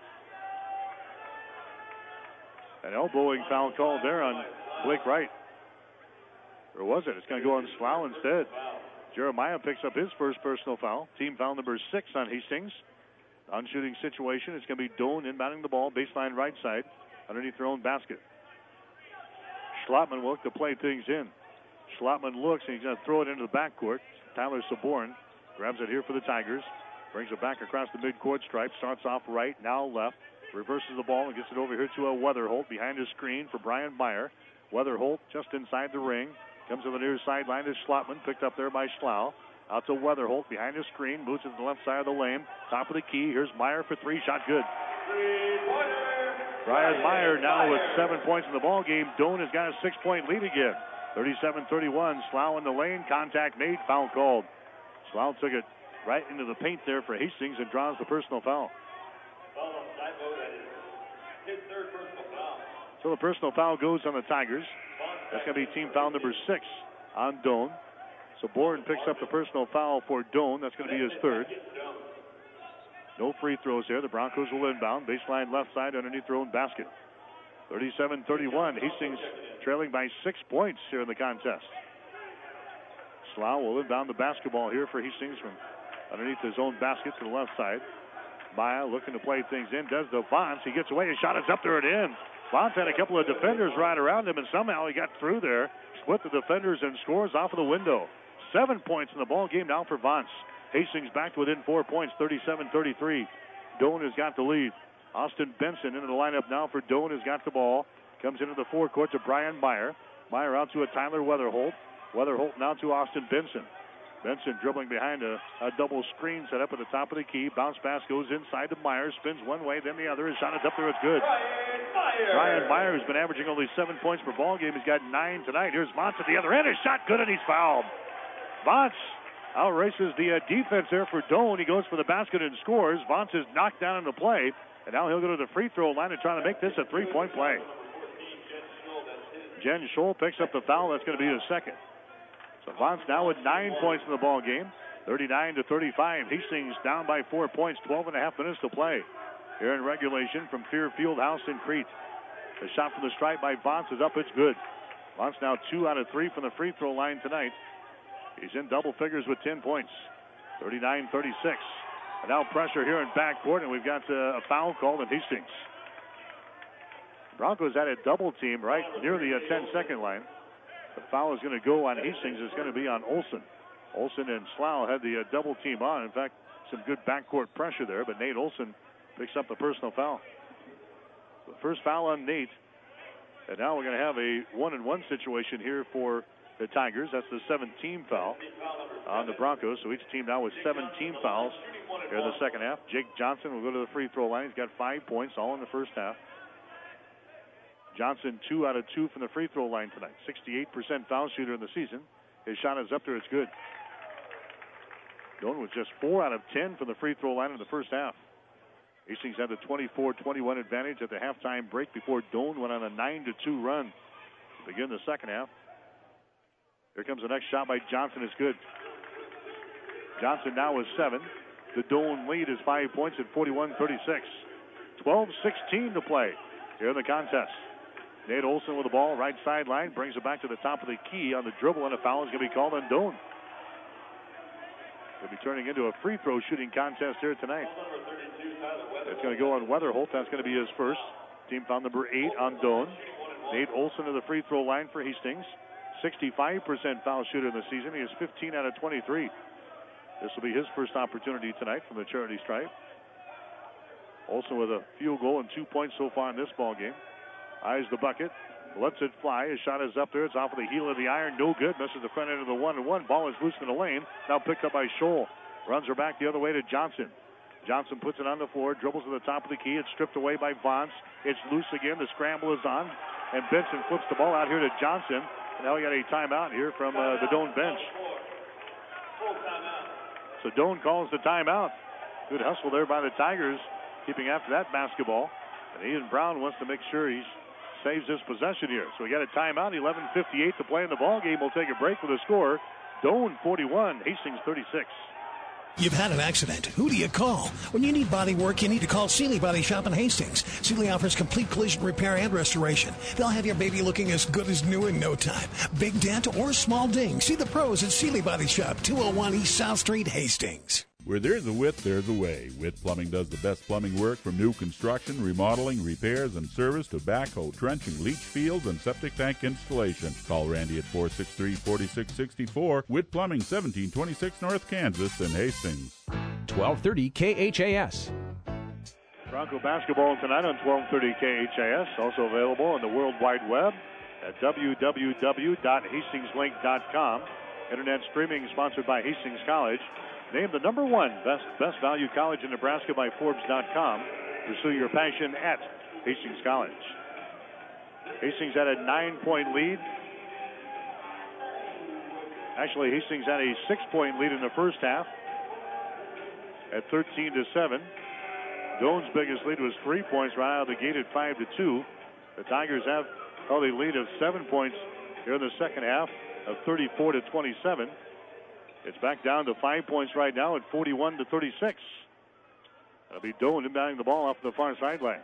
An elbowing foul called there on Blake Wright. Or was it? It's going to go on Slough instead. Jeremiah picks up his first personal foul. Team foul number six on Hastings. On-shooting situation. It's going to be Doan inbounding the ball, baseline right side, underneath their own basket. Schlottman will look to play things in. Schlottman looks, and he's going to throw it into the backcourt. Tyler Saborn grabs it here for the Tigers. Brings it back across the midcourt stripe. Starts off right, now left. Reverses the ball and gets it over here to a Weatherholt behind his screen for Brian Meyer. Weatherholt just inside the ring. Comes to the near sideline to Schlottman. Picked up there by Schlau. Out to Weatherholt behind his screen. Moves to the left side of the lane. Top of the key. Here's Meyer for three. Shot good. Brian Meyer now with seven points in the ball game. Doan has got a six-point lead again. thirty-seven thirty-one. Slough in the lane. Contact made. Foul called. Slough took it right into the paint there for Hastings and draws the personal foul. So the personal foul goes on the Tigers. That's going to be team foul number six on Doan. So Bourne picks up the personal foul for Doan. That's going to be his third. No free throws there. The Broncos will inbound. Baseline left side underneath their own basket. thirty-seven thirty-one. Hastings trailing by six points here in the contest. Slough will inbound the basketball here for Hastings from underneath his own basket to the left side. Maya looking to play things in. Does the Vance. He gets away. His shot is up there and in. Vance had a couple of defenders right around him, and somehow he got through there, split the defenders, and scores off of the window. Seven points in the ball game now for Vance. Hastings back to within four points, thirty-seven thirty-three. Doan has got the lead. Austin Benson into the lineup now for Doan has got the ball. Comes into the forecourt to Brian Meyer. Meyer out to a Tyler Weatherholt. Weatherholt now to Austin Benson. Benson dribbling behind a, a double screen set up at the top of the key. Bounce pass goes inside to Meyer. Spins one way, then the other. His shot is up there. It's good. Brian Meyer has been averaging only seven points per ball game. He's got nine tonight. Here's Vance at the other end. His shot good, and he's fouled. Vance outraces the uh, defense there for Doan. He goes for the basket and scores. Vance is knocked down in the play, and now he'll go to the free throw line and try to make this a three-point play. Jen Scholl picks up the foul. That's going to be his second. So Vance now with nine points in the ball game, thirty-nine to thirty-five. Hastings down by four points, twelve and a half minutes to play here in regulation from Fear Field House in Crete. The shot from the stripe by Vance is up. It's good. Vance now two out of three from the free throw line tonight. He's in double figures with ten points, thirty-nine thirty-six. And now pressure here in backcourt, and we've got a foul called in Hastings. Broncos had a double team right near the ten-second line. The foul is going to go on Hastings. It's going to be on Olson. Olson and Slough had the uh, double team on. In fact, some good backcourt pressure there, but Nate Olson picks up the personal foul. The first foul on Nate. And now we're going to have a one-and-one situation here for the Tigers. That's the seventh-team foul on the Broncos. So each team now with seven team fouls here in the second half. Jake Johnson will go to the free throw line. He's got five points, all in the first half. Johnson, two out of two from the free throw line tonight. sixty-eight percent foul shooter in the season. His shot is up there. It's good. Doan was just four out of ten from the free throw line in the first half. Hastings had the twenty-four twenty-one advantage at the halftime break before Doan went on a nine to two run to begin the second half. Here comes the next shot by Johnson. It's good. Johnson now with seven. The Doan lead is five points at forty-one thirty-six. twelve sixteen to play here in the contest. Nate Olson with the ball, right sideline, brings it back to the top of the key on the dribble, and a foul is going to be called on Doan. It'll be turning into a free throw shooting contest here tonight. It's going to go on Weatherholt. That's going to be his first. Team foul number eight on Doan. Nate Olson to the free throw line for Hastings. sixty-five percent foul shooter in the season. He is fifteen out of twenty-three. This will be his first opportunity tonight from the charity stripe. Olson with a field goal and two points so far in this ball game. Eyes the bucket, lets it fly. His shot is up there. It's off of the heel of the iron. No good. Misses the front end of the one and one. Ball is loose in the lane. Now picked up by Scholl. Runs her back the other way to Johnson. Johnson puts it on the floor. Dribbles to the top of the key. It's stripped away by Vance. It's loose again. The scramble is on. And Benson flips the ball out here to Johnson. And now we got a timeout here from uh, the Doan bench. So Doan calls the timeout. Good hustle there by the Tigers, keeping after that basketball. And Ian Brown wants to make sure he saves his possession here. So we got a timeout, eleven fifty-eight to play in the ball game. We'll take a break with a score. Doan forty-one, Hastings thirty-six.
You've had an accident. Who do you call? When you need body work, you need to call Sealy Body Shop in Hastings. Sealy offers complete collision repair and restoration. They'll have your baby looking as good as new in no time. Big dent or small ding. See the pros at Sealy Body Shop, two oh one East South Street, Hastings.
Where there's a Witt, there's a way. Witt Plumbing does the best plumbing work from new construction, remodeling, repairs, and service to backhoe, trenching, leach fields, and septic tank installation. Call Randy at four six three, four six six four. Witt Plumbing, seventeen twenty-six North Kansas in Hastings.
twelve thirty K H A S.
Bronco basketball tonight on twelve thirty K H A S. Also available on the World Wide Web at w w w dot hastings link dot com. Internet streaming sponsored by Hastings College. Named the number one best best value college in Nebraska by Forbes dot com. Pursue your passion at Hastings College. Hastings had a nine-point lead. Actually, Hastings had a six-point lead in the first half at thirteen to seven. Doane's biggest lead was three points right out of the gate at five to two. The Tigers have held a lead of seven points here in the second half of thirty-four to twenty-seven. It's back down to five points right now at forty-one to thirty-six. That'll be Doane inbounding the ball off the far sideline.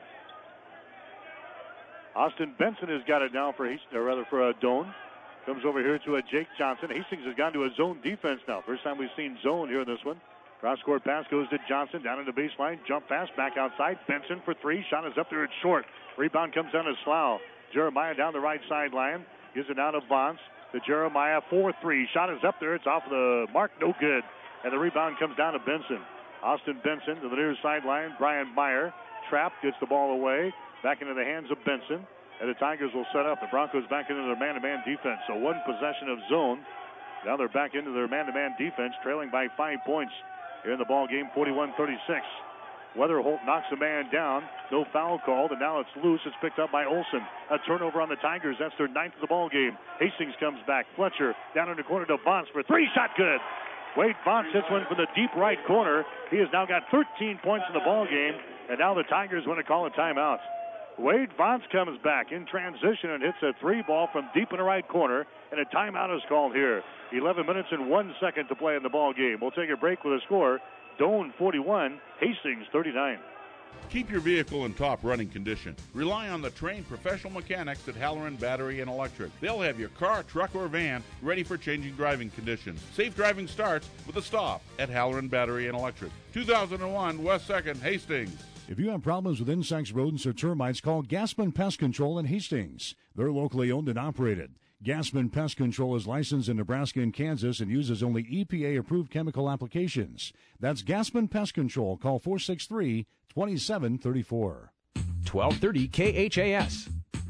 Austin Benson has got it now for Hastings, or rather for uh, Doane. Comes over here to a Jake Johnson. Hastings has gone to a zone defense now. First time we've seen zone here in this one. Cross-court pass goes to Johnson down in the baseline. Jump pass back outside. Benson for three. Shot is up there. It's short. Rebound comes down to Slough. Jeremiah down the right sideline. Gives it down to Vance. To Jeremiah, four three. Shot is up there. It's off the mark. No good. And the rebound comes down to Benson. Austin Benson to the near sideline. Brian Meyer. Trapped. Gets the ball away. Back into the hands of Benson. And the Tigers will set up. The Broncos back into their man-to-man defense. So one possession of zone. Now they're back into their man-to-man defense, trailing by five points here in the ball game, forty-one thirty-six. Weatherholt knocks a man down. No foul called, and now it's loose. It's picked up by Olsen. A turnover on the Tigers. That's their ninth of the ball game. Hastings comes back. Fletcher down in the corner to Vance for three. Shot good. Wade Vance hits one from the deep right corner. He has now got thirteen points in the ball game, and now the Tigers want to call a timeout. Wade Vance comes back in transition and hits a three ball from deep in the right corner, and a timeout is called here. eleven minutes and one second to play in the ball game. We'll take a break with a score. Doane forty-one, Hastings thirty-nine.
Keep your vehicle in top running condition. Rely on the trained professional mechanics at Halloran Battery and Electric. They'll have your car, truck, or van ready for changing driving conditions. Safe driving starts with a stop at Halloran Battery and Electric. two thousand one West second, Hastings.
If you have problems with insects, rodents, or termites, call Gassman Pest Control in Hastings. They're locally owned and operated. Gassman Pest Control is licensed in Nebraska and Kansas and uses only E P A-approved chemical applications. That's Gassman Pest Control. Call four six three, two seven three four.
twelve thirty K H A S.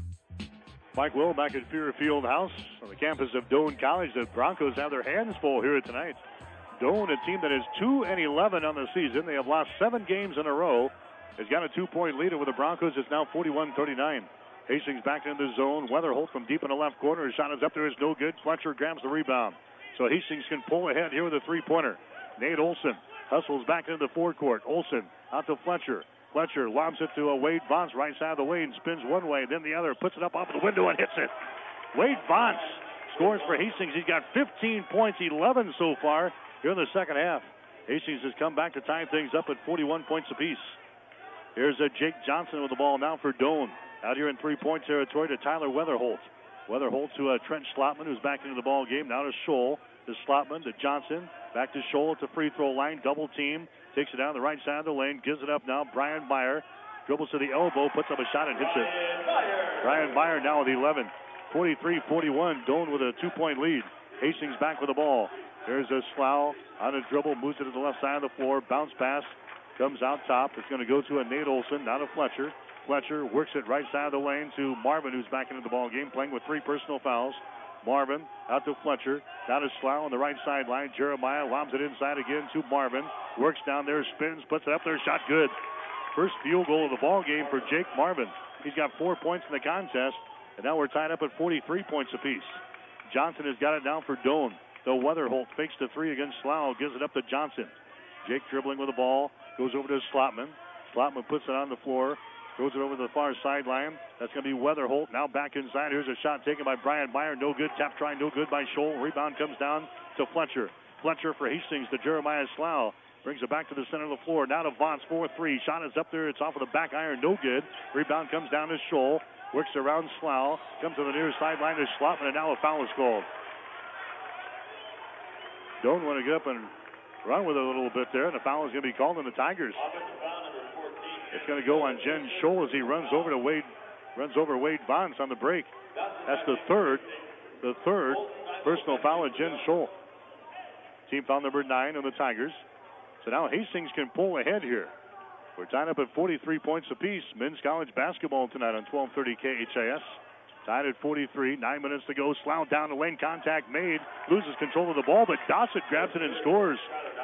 Mike Will back at Fear Field House on the campus of Doane College. The Broncos have their hands full here tonight. Doane, a team that is two and eleven on the season. They have lost seven games in a row. Has got a two-point lead over the Broncos. It's now forty-one thirty-nine. Hastings back into the zone. Weatherholt from deep in the left corner. His shot is up there. It's no good. Fletcher grabs the rebound. So Hastings can pull ahead here with a three-pointer. Nate Olsen hustles back into the forecourt. Olsen out to Fletcher. Fletcher lobs it to a Wade Vance right side of the lane. Spins one way, then the other. Puts it up off the window and hits it. Wade Vance scores for Hastings. He's got fifteen points, eleven so far here in the second half. Hastings has come back to tie things up at forty-one points apiece. Here's a Jake Johnson with the ball now for Doane. Out here in three-point territory to Tyler Weatherholt. Weatherholt to uh, Trent Schlotman, who's back into the ball game. Now to Scholl, to Schlotman, to Johnson. Back to Scholl at the free throw line. Double team. Takes it down the right side of the lane. Gives it up now. Brian Meyer dribbles to the elbow. Puts up a shot and hits it. Brian Meyer now with eleven. forty-three forty-one. Doane with a two-point lead. Hastings back with the ball. There's a Slough on a dribble. Moves it to the left side of the floor. Bounce pass. Comes out top. It's going to go to a Nate Olsen. Now to Fletcher. Fletcher works it right side of the lane to Marvin, who's back into the ball game, playing with three personal fouls. Marvin out to Fletcher. Down to Slough on the right sideline. Jeremiah lobs it inside again to Marvin. Works down there, spins, puts it up there. Shot good. First field goal of the ball game for Jake Marvin. He's got four points in the contest, and now we're tied up at forty-three points apiece. Johnson has got it down for Doane. Though Weatherholt fakes the three against Slough, gives it up to Johnson. Jake dribbling with the ball. Goes over to Schlotman. Schlotman puts it on the floor. Throws it over to the far sideline. That's going to be Weatherholt. Now back inside. Here's a shot taken by Brian Meyer. No good. Tap try. No good by Scholl. Rebound comes down to Fletcher. Fletcher for Hastings to Jeremiah Slough. Brings it back to the center of the floor. Now to Vance. four three. Shot is up there. It's off of the back iron. No good. Rebound comes down to Scholl. Works around Slough. Comes to the near sideline to Schlotman. And now a foul is called. Don't want to get up and run with it a little bit there, and the foul is going to be called on the Tigers. It's going to go on Jen Scholl as he runs over to Wade, runs over Wade Bonds on the break. That's the third, the third personal foul of Jen Scholl. Team foul number nine on the Tigers. So now Hastings can pull ahead here. We're tied up at forty-three points apiece. Men's college basketball tonight on twelve thirty K H A S. Tied at forty-three. Nine minutes to go. Slough down the lane. Contact made. Loses control of the ball, but Dossett grabs it and scores.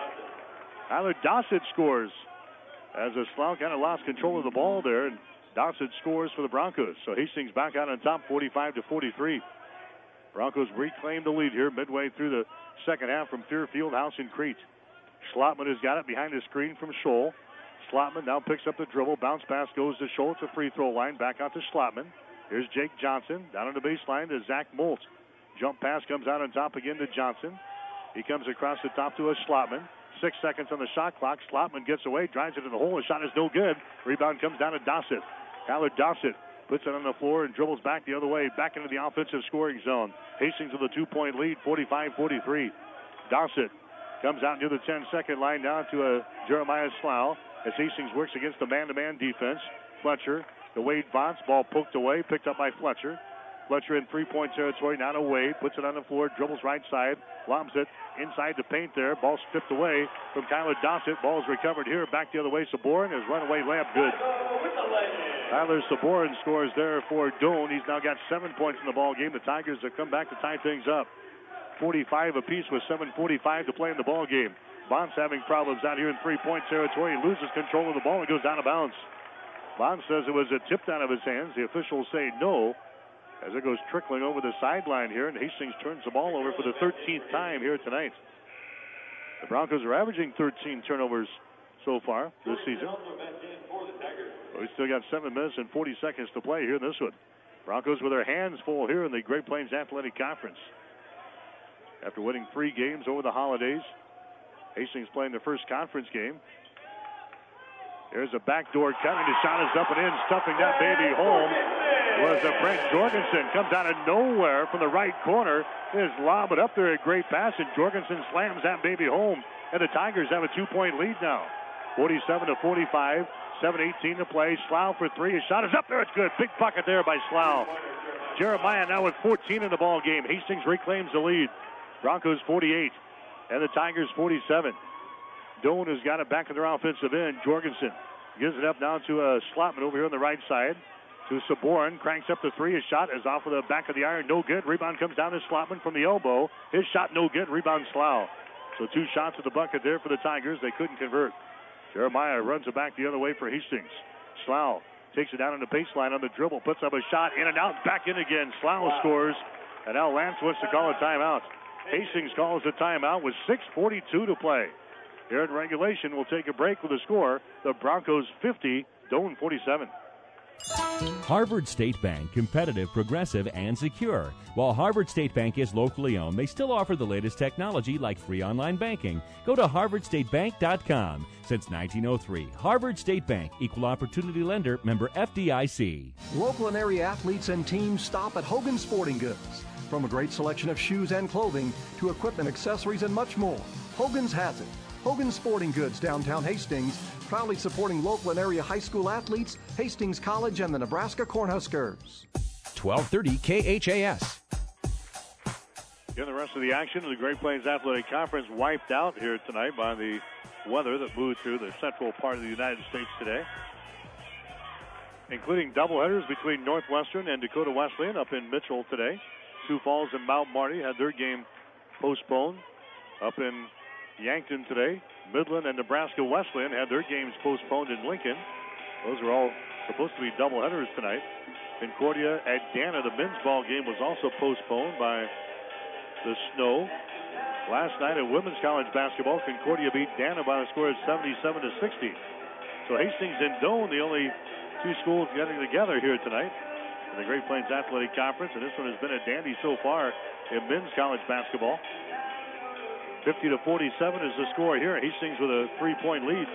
Tyler Dossett scores. As a Slough kind of lost control of the ball there, and Dossett scores for the Broncos. So Hastings back out on top, forty-five to forty-three. Broncos reclaim the lead here midway through the second half from Fairfield House in Crete. Schlotman has got it behind the screen from Scholl. Schlotman now picks up the dribble. Bounce pass goes to Scholl at the free throw line. Back out to Schlotman. Here's Jake Johnson down on the baseline to Zach Molt. Jump pass comes out on top again to Johnson. He comes across the top to a Schlotman. Six seconds on the shot clock. Schlotman gets away, drives it in the hole. The shot is no good. Rebound comes down to Dossett. Tyler Dossett puts it on the floor and dribbles back the other way, back into the offensive scoring zone. Hastings with a two-point lead, forty-five forty-three. Dossett comes out near the ten-second line down to a Jeremiah Slough as Hastings works against the man-to-man defense. Fletcher, the Wade Bonds, ball poked away, picked up by Fletcher. Fletcher in three-point territory, now to Wade, puts it on the floor, dribbles right side, lobs it inside the paint there. Ball stripped away from Tyler Dossett. Ball is recovered here, back the other way. Sabourin, his runaway layup good. Tyler Sabourin scores there for Doane. He's now got seven points in the ball game. The Tigers have come back to tie things up. forty-five apiece with seven forty-five to play in the ball game. Bonds having problems out here in three-point territory. He loses control of the ball and goes out of bounds. Bonds says it was a tipped out of his hands. The officials say no, as it goes trickling over the sideline here, and Hastings turns the ball over for the thirteenth time here tonight. The Broncos are averaging thirteen turnovers so far this season. But we still got seven minutes and forty seconds to play here in this one. Broncos with their hands full here in the Great Plains Athletic Conference. After winning three games over the holidays, Hastings playing their first conference game. There's a backdoor cut, and the shot is up and in, stuffing that baby home. Was a Brent Jorgensen. Comes out of nowhere from the right corner. Is lob it up there, a great pass, and Jorgensen slams that baby home. And the Tigers have a two-point lead now. forty-seven to forty-five, seven eighteen to play. Slough for three. His shot is up there. It's good. Big bucket there by Slough. Jeremiah now with fourteen in the ball game. Hastings reclaims the lead. Broncos forty-eight, and the Tigers forty-seven. Doane has got it back in their offensive end. Jorgensen gives it up now to a Schlotman over here on the right side. To Sabourin, cranks up the three. His shot is off of the back of the iron. No good. Rebound comes down to Schlotman from the elbow. His shot no good. Rebound Slough. So two shots at the bucket there for the Tigers. They couldn't convert. Jeremiah runs it back the other way for Hastings. Slough takes it down on the baseline on the dribble. Puts up a shot. In and out. Back in again. Slough scores. And now Lance wants to call a timeout. Hastings calls a timeout with six forty-two to play. Here in regulation, we'll take a break with the score. The Broncos fifty, Doane forty-seven.
Harvard State Bank, competitive, progressive, and secure. While Harvard State Bank is locally owned, they still offer the latest technology like free online banking. Go to harvard state bank dot com. Since nineteen oh three, Harvard State Bank, equal opportunity lender, member F D I C.
Local and area athletes and teams stop at Hogan Sporting Goods. From a great selection of shoes and clothing to equipment, accessories, and much more, Hogan's has it. Hogan Sporting Goods, downtown Hastings, proudly supporting local and area high school athletes, Hastings College, and the Nebraska Cornhuskers.
twelve thirty K H A S.
In the rest of the action, the Great Plains Athletic Conference wiped out here tonight by the weather that moved through the central part of the United States today, including doubleheaders between Northwestern and Dakota Wesleyan up in Mitchell today. Sioux Falls and Mount Marty had their game postponed. Up in Yankton today, Midland and Nebraska Wesleyan had their games postponed in Lincoln. Those are all supposed to be doubleheaders tonight. Concordia at Dana, the men's ball game was also postponed by the snow. Last night at women's college basketball, Concordia beat Dana by a score of seventy-seven to sixty. So Hastings and Doane, the only two schools getting together here tonight in the Great Plains Athletic Conference, and this one has been a dandy so far in men's college basketball. fifty to forty-seven is the score here. Hastings with a three-point lead.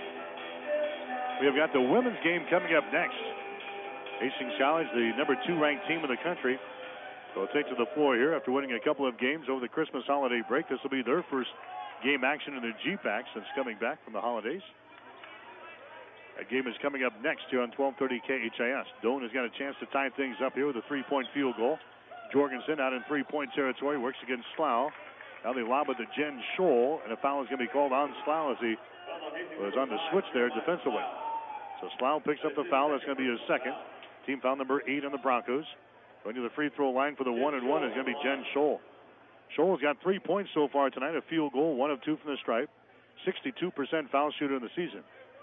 We have got the women's game coming up next. Hastings College, the number two ranked team in the country, will take to the floor here after winning a couple of games over the Christmas holiday break. This will be their first game action in the G-Pack since coming back from the holidays. That game is coming up next here on twelve thirty K H I S. Doan has got a chance to tie things up here with a three-point field goal. Jorgensen out in three-point territory, works against Slough. Now they lob it to Jen Scholl, and a foul is going to be called on Slough as he was on the switch there defensively. So Slough picks up the foul. That's going to be his second. Team foul number eight on the Broncos. Going to the free throw line for the one and one is going to be Jen Scholl. Scholl's got three points so far tonight, a field goal, one of two from the stripe. sixty-two percent foul shooter in the season.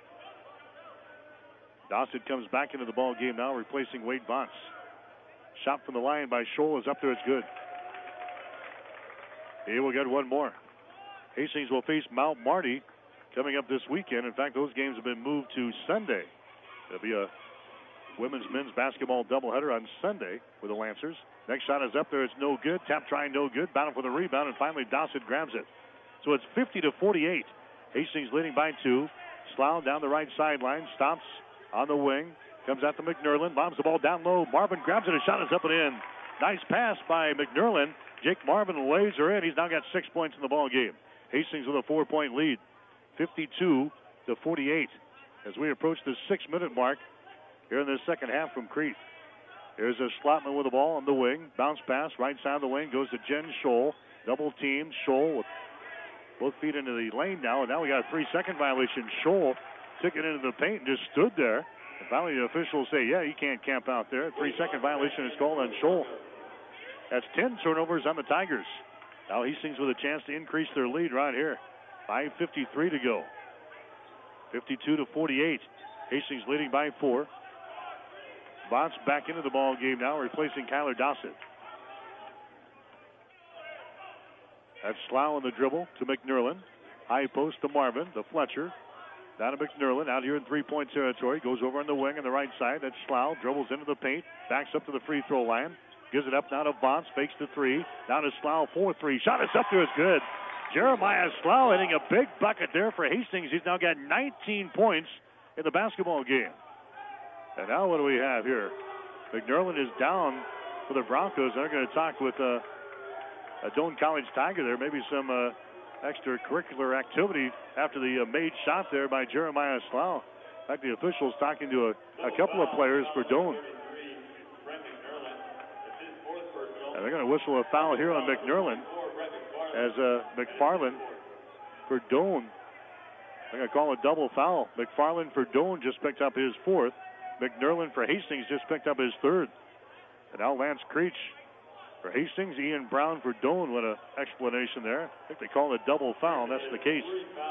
Dossett comes back into the ball game now, replacing Wade Bonts. Shot from the line by Scholl is up there. It's good. He will get one more. Hastings will face Mount Marty coming up this weekend. In fact, those games have been moved to Sunday. There'll be a women's men's basketball doubleheader on Sunday for the Lancers. Next shot is up there. It's no good. Tap try, no good. Battle for the rebound, and finally Dossett grabs it. So it's fifty to forty-eight. Hastings leading by two. Slough down the right sideline. Stops on the wing. Comes out to McNerlin. Bombs the ball down low. Marvin grabs it. A shot is up and in. Nice pass by McNerlin. Jake Marvin lays her in. He's now got six points in the ball game. Hastings with a four-point lead. fifty-two to forty-eight as we approach the six-minute mark here in the second half from Crete. Here's a Slotman with the ball on the wing. Bounce pass, right side of the wing, goes to Jen Scholl. Double team, Scholl with both feet into the lane now, and now we got a three-second violation. Scholl took it into the paint and just stood there. And finally the officials say, yeah, you can't camp out there. Three-second violation is called on Scholl. That's ten turnovers on the Tigers. Now Hastings with a chance to increase their lead right here. five fifty-three to go. fifty-two to forty-eight. Hastings leading by four. Bonts back into the ball game now, replacing Kyler Dossett. That's Slough on the dribble to McNerlin. High post to Marvin, to Fletcher. Down to McNerlin, out here in three-point territory. Goes over on the wing on the right side. That's Slough, dribbles into the paint, backs up to the free throw line. Gives it up now to Bonts, fakes the three. Down to Slough, four three. Shot is up there, is good. Jeremiah Slough hitting a big bucket there for Hastings. He's now got nineteen points in the basketball game. And now what do we have here? McNerlin is down for the Broncos. They're going to talk with uh, a Doane College Tiger there. Maybe some uh, extracurricular activity after the uh, made shot there by Jeremiah Slough. In fact, the officials talking to a, a couple of players for Doane. And they're going to whistle a foul here on McNerlin as uh, McFarland for Doane. They're going to call a double foul. McFarland for Doane just picked up his fourth. McNerlin for Hastings just picked up his third. And now Lance Creech for Hastings. Ian Brown for Doane. What an explanation there. I think they call it a double foul. That's the case.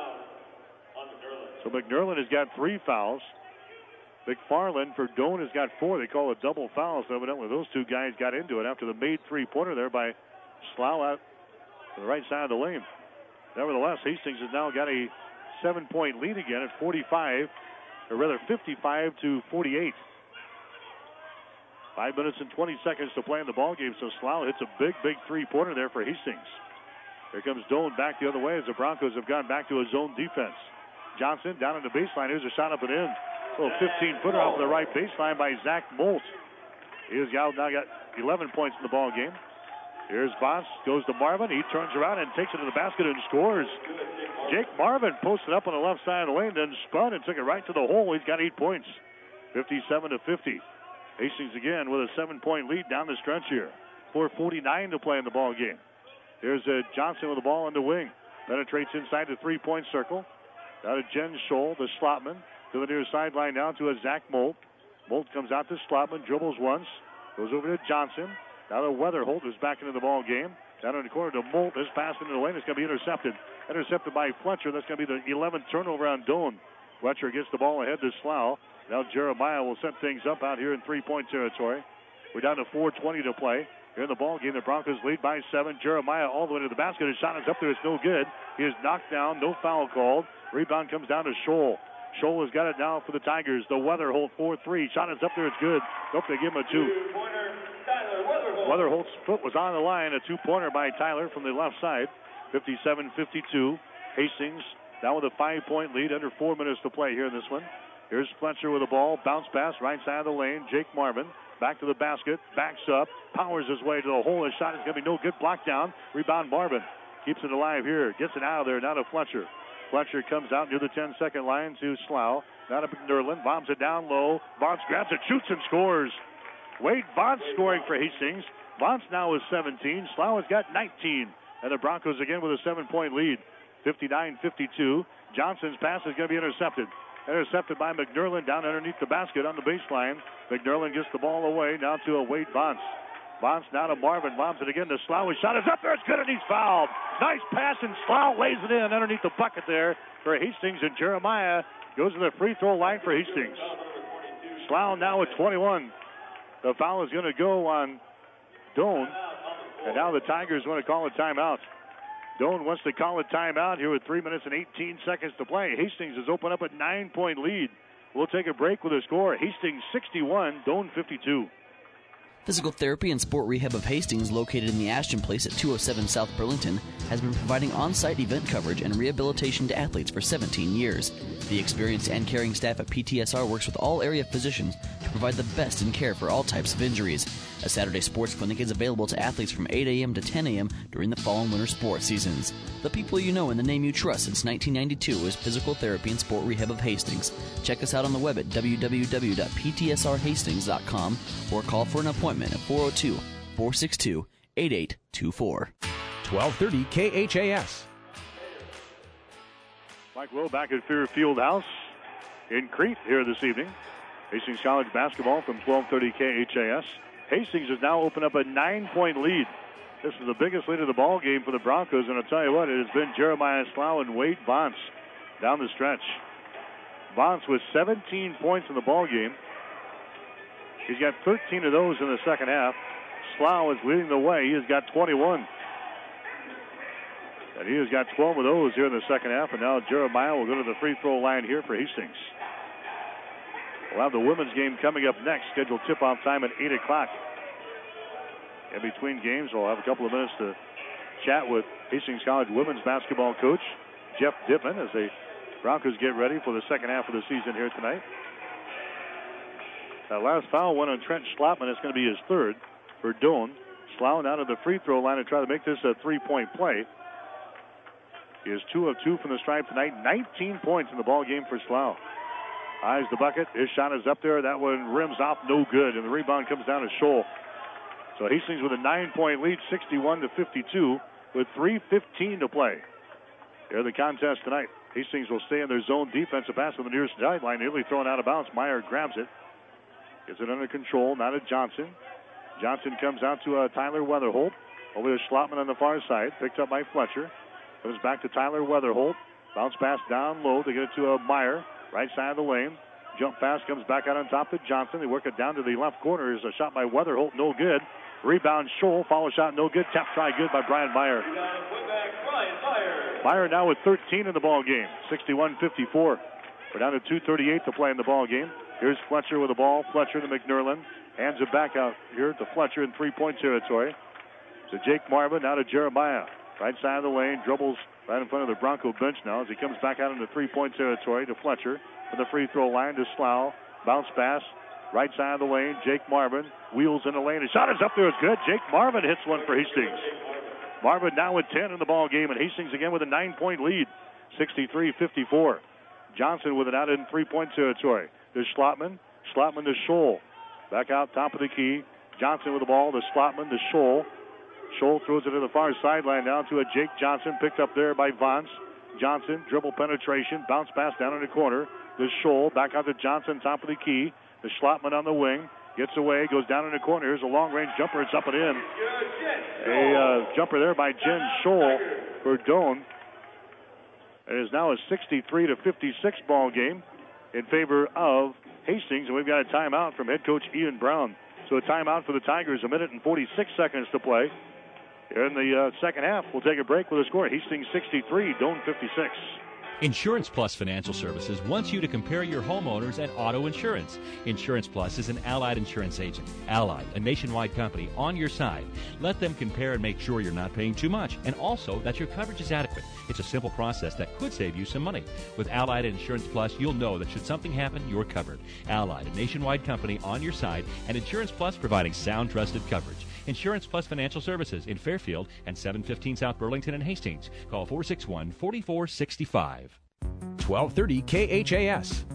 So McNerlin has got three fouls. McFarland for Doane has got four. They call it double foul. So evidently those two guys got into it after the made three-pointer there by Slough out to the right side of the lane. Nevertheless, Hastings has now got a seven-point lead again at forty-five. Or rather, fifty-five to forty-eight. Five minutes and twenty seconds to play in the ballgame. So Slough hits a big, big three-pointer there for Hastings. Here comes Doane back the other way as the Broncos have gone back to a zone defense. Johnson down in the baseline. Here's a shot up and in. A little fifteen-footer off the right baseline by Zach Molt. He has now got eleven points in the ballgame. Here's Bonts, goes to Marvin. He turns around and takes it to the basket and scores. Jake Marvin posted up on the left side of the lane, then spun and took it right to the hole. He's got eight points, fifty-seven to fifty. Hastings again with a seven-point lead down the stretch here. four forty-nine to play in the ball game. Here's uh, Johnson with the ball on the wing. Penetrates inside the three-point circle. Down to Jen Scholl, the Slotman. To the near sideline now to a Zach Molt. Molt comes out to Slotman, dribbles once. Goes over to Johnson. Now to Weatherholt, who's back into the ball game. Down in the corner to Molt. This pass into the lane is going to be intercepted. Intercepted by Fletcher. That's going to be the eleventh turnover on Doane. Fletcher gets the ball ahead to Slough. Now Jeremiah will set things up out here in three-point territory. We're down to four twenty to play. Here in the ball game, the Broncos lead by seven. Jeremiah all the way to the basket. His shot is up there. It's no good. He is knocked down. No foul called. Rebound comes down to Scholl. Scholl has got it now for the Tigers. The Weatherholt four three. Shot is up there. It's good. Nope, they give him a two. Weatherholt's foot was on the line. A two-pointer by Tyler from the left side. fifty-seven fifty-two. Hastings now with a five-point lead. Under four minutes to play here in this one. Here's Fletcher with the ball. Bounce pass right side of the lane. Jake Marvin back to the basket. Backs up. Powers his way to the hole. His shot is going to be no good. Blocked down. Rebound Marvin. Keeps it alive here. Gets it out of there. Now to Fletcher. Fletcher comes out near the ten-second line to Slough. Now to McNerlin. Bombs it down low. Vance grabs it, shoots, and scores. Wade Vance scoring for Hastings. Vance now with seventeen. Slough has got nineteen. And the Broncos again with a seven-point lead. fifty-nine fifty-two. Johnson's pass is going to be intercepted. Intercepted by McNerlin down underneath the basket on the baseline. McNerlin gets the ball away now to a Wade Vance. Vance now to Marvin. Bombs it again to Slough. His shot is up there. It's good and he's fouled. Nice pass and Slough lays it in underneath the bucket there for Hastings. And Jeremiah goes to the free throw line for Hastings. Slough now with twenty-one. The foul is going to go on Doan. And now the Tigers want to call a timeout. Doan wants to call a timeout here with three minutes and eighteen seconds to play. Hastings has opened up a nine-point lead. We'll take a break with a score. Hastings sixty-one, Doan fifty-two.
Physical Therapy and Sport Rehab of Hastings, located in the Ashton Place at two oh seven South Burlington, has been providing on-site event coverage and rehabilitation to athletes for seventeen years. The experienced and caring staff at P T S R works with all area physicians to provide the best in care for all types of injuries. A Saturday sports clinic is available to athletes from eight a.m. to ten a.m. during the fall and winter sports seasons. The people you know and the name you trust since nineteen ninety-two is Physical Therapy and Sport Rehab of Hastings. Check us out on the web at w w w dot p t s r hastings dot com or call for an appointment at four oh two, four six two, eight eight two four.
twelve thirty K H A S.
Mike Will back at Fair Field House in Crete here this evening. Hastings College basketball from twelve thirty K H A S. Hastings has now opened up a nine-point lead. This is the biggest lead of the ball game for the Broncos, and I'll tell you what, it has been Jeremiah Slough and Wade Vance down the stretch. Vance with seventeen points in the ball game. He's got thirteen of those in the second half. Slough is leading the way. He has got twenty-one. And he has got twelve of those here in the second half, and now Jeremiah will go to the free throw line here for Hastings. We'll have the women's game coming up next, scheduled tip-off time at eight o'clock. In between games, we'll have a couple of minutes to chat with Hastings College women's basketball coach Jeff Dittman as the Broncos get ready for the second half of the season here tonight. That last foul went on Trent Schlappman. It's going to be his third for Doan. Slough down to the free throw line to try to make this a three-point play. He is two of two from the stripe tonight. nineteen points in the ball game for Slough. Eyes the bucket. His shot is up there. That one rims off, no good. And the rebound comes down to Scholl. So Hastings with a nine-point lead, sixty-one to fifty-two, with three fifteen to play. Here the contest tonight. Hastings will stay in their zone defensive pass on the nearest sideline, nearly thrown out of bounds. Meyer grabs it. Gets it under control. Now to Johnson. Johnson comes out to uh, Tyler Weatherholt. Over to Schlappman on the far side. Picked up by Fletcher. Comes back to Tyler Weatherholt. Bounce pass down low to get it to uh, Meyer. Right side of the lane. Jump pass comes back out on top to Johnson. They work it down to the left corner. Is a shot by Weatherholt. No good. Rebound Scholl. Follow shot no good. Tap try good by Brian Meyer. Meyer now with thirteen in the ball game. sixty-one fifty-four. We're down to two thirty-eight to play in the ball game. Here's Fletcher with the ball. Fletcher to McNerlin. Hands it back out here to Fletcher in three-point territory. To Jake Marvin. Now to Jeremiah. Right side of the lane. Dribbles right in front of the Bronco bench now as he comes back out into three-point territory to Fletcher. For the free throw line to Slough. Bounce pass. Right side of the lane. Jake Marvin wheels in the lane. His shot is up there. It's good. Jake Marvin hits one for Hastings. Marvin now with ten in the ball game, and Hastings again with a nine-point lead. sixty-three fifty-four. Johnson with it out in three-point territory. There's Schlappman. Schlappman to Scholl. Back out top of the key. Johnson with the ball to Schlappman to Scholl. Scholl throws it to the far sideline down to a Jake Johnson. Picked up there by Vance. Johnson, dribble penetration. Bounce pass down in the corner. There's Scholl. Back out to Johnson, top of the key. The Schlappman on the wing. Gets away, goes down in the corner. Here's a long-range jumper. It's up and in. A uh, jumper there by Jen Scholl for Doan. It is now a sixty-three to fifty-six ball game in favor of Hastings, and we've got a timeout from head coach Ian Brown. So a timeout for the Tigers, a minute and forty-six seconds to play. Here in the uh, second half, we'll take a break with a score. Hastings sixty-three, Doan fifty-six.
Insurance Plus Financial Services wants you to compare your homeowners and auto insurance. Insurance Plus is an Allied insurance agent. Allied, a nationwide company, on your side. Let them compare and make sure you're not paying too much, and also that your coverage is adequate. It's a simple process that could save you some money. With Allied Insurance Plus, you'll know that should something happen, you're covered. Allied, a nationwide company on your side, and Insurance Plus providing sound, trusted coverage. Insurance Plus Financial Services in Fairfield and seven fifteen South Burlington and Hastings. Call four six one, four four six five.
twelve thirty K H A S.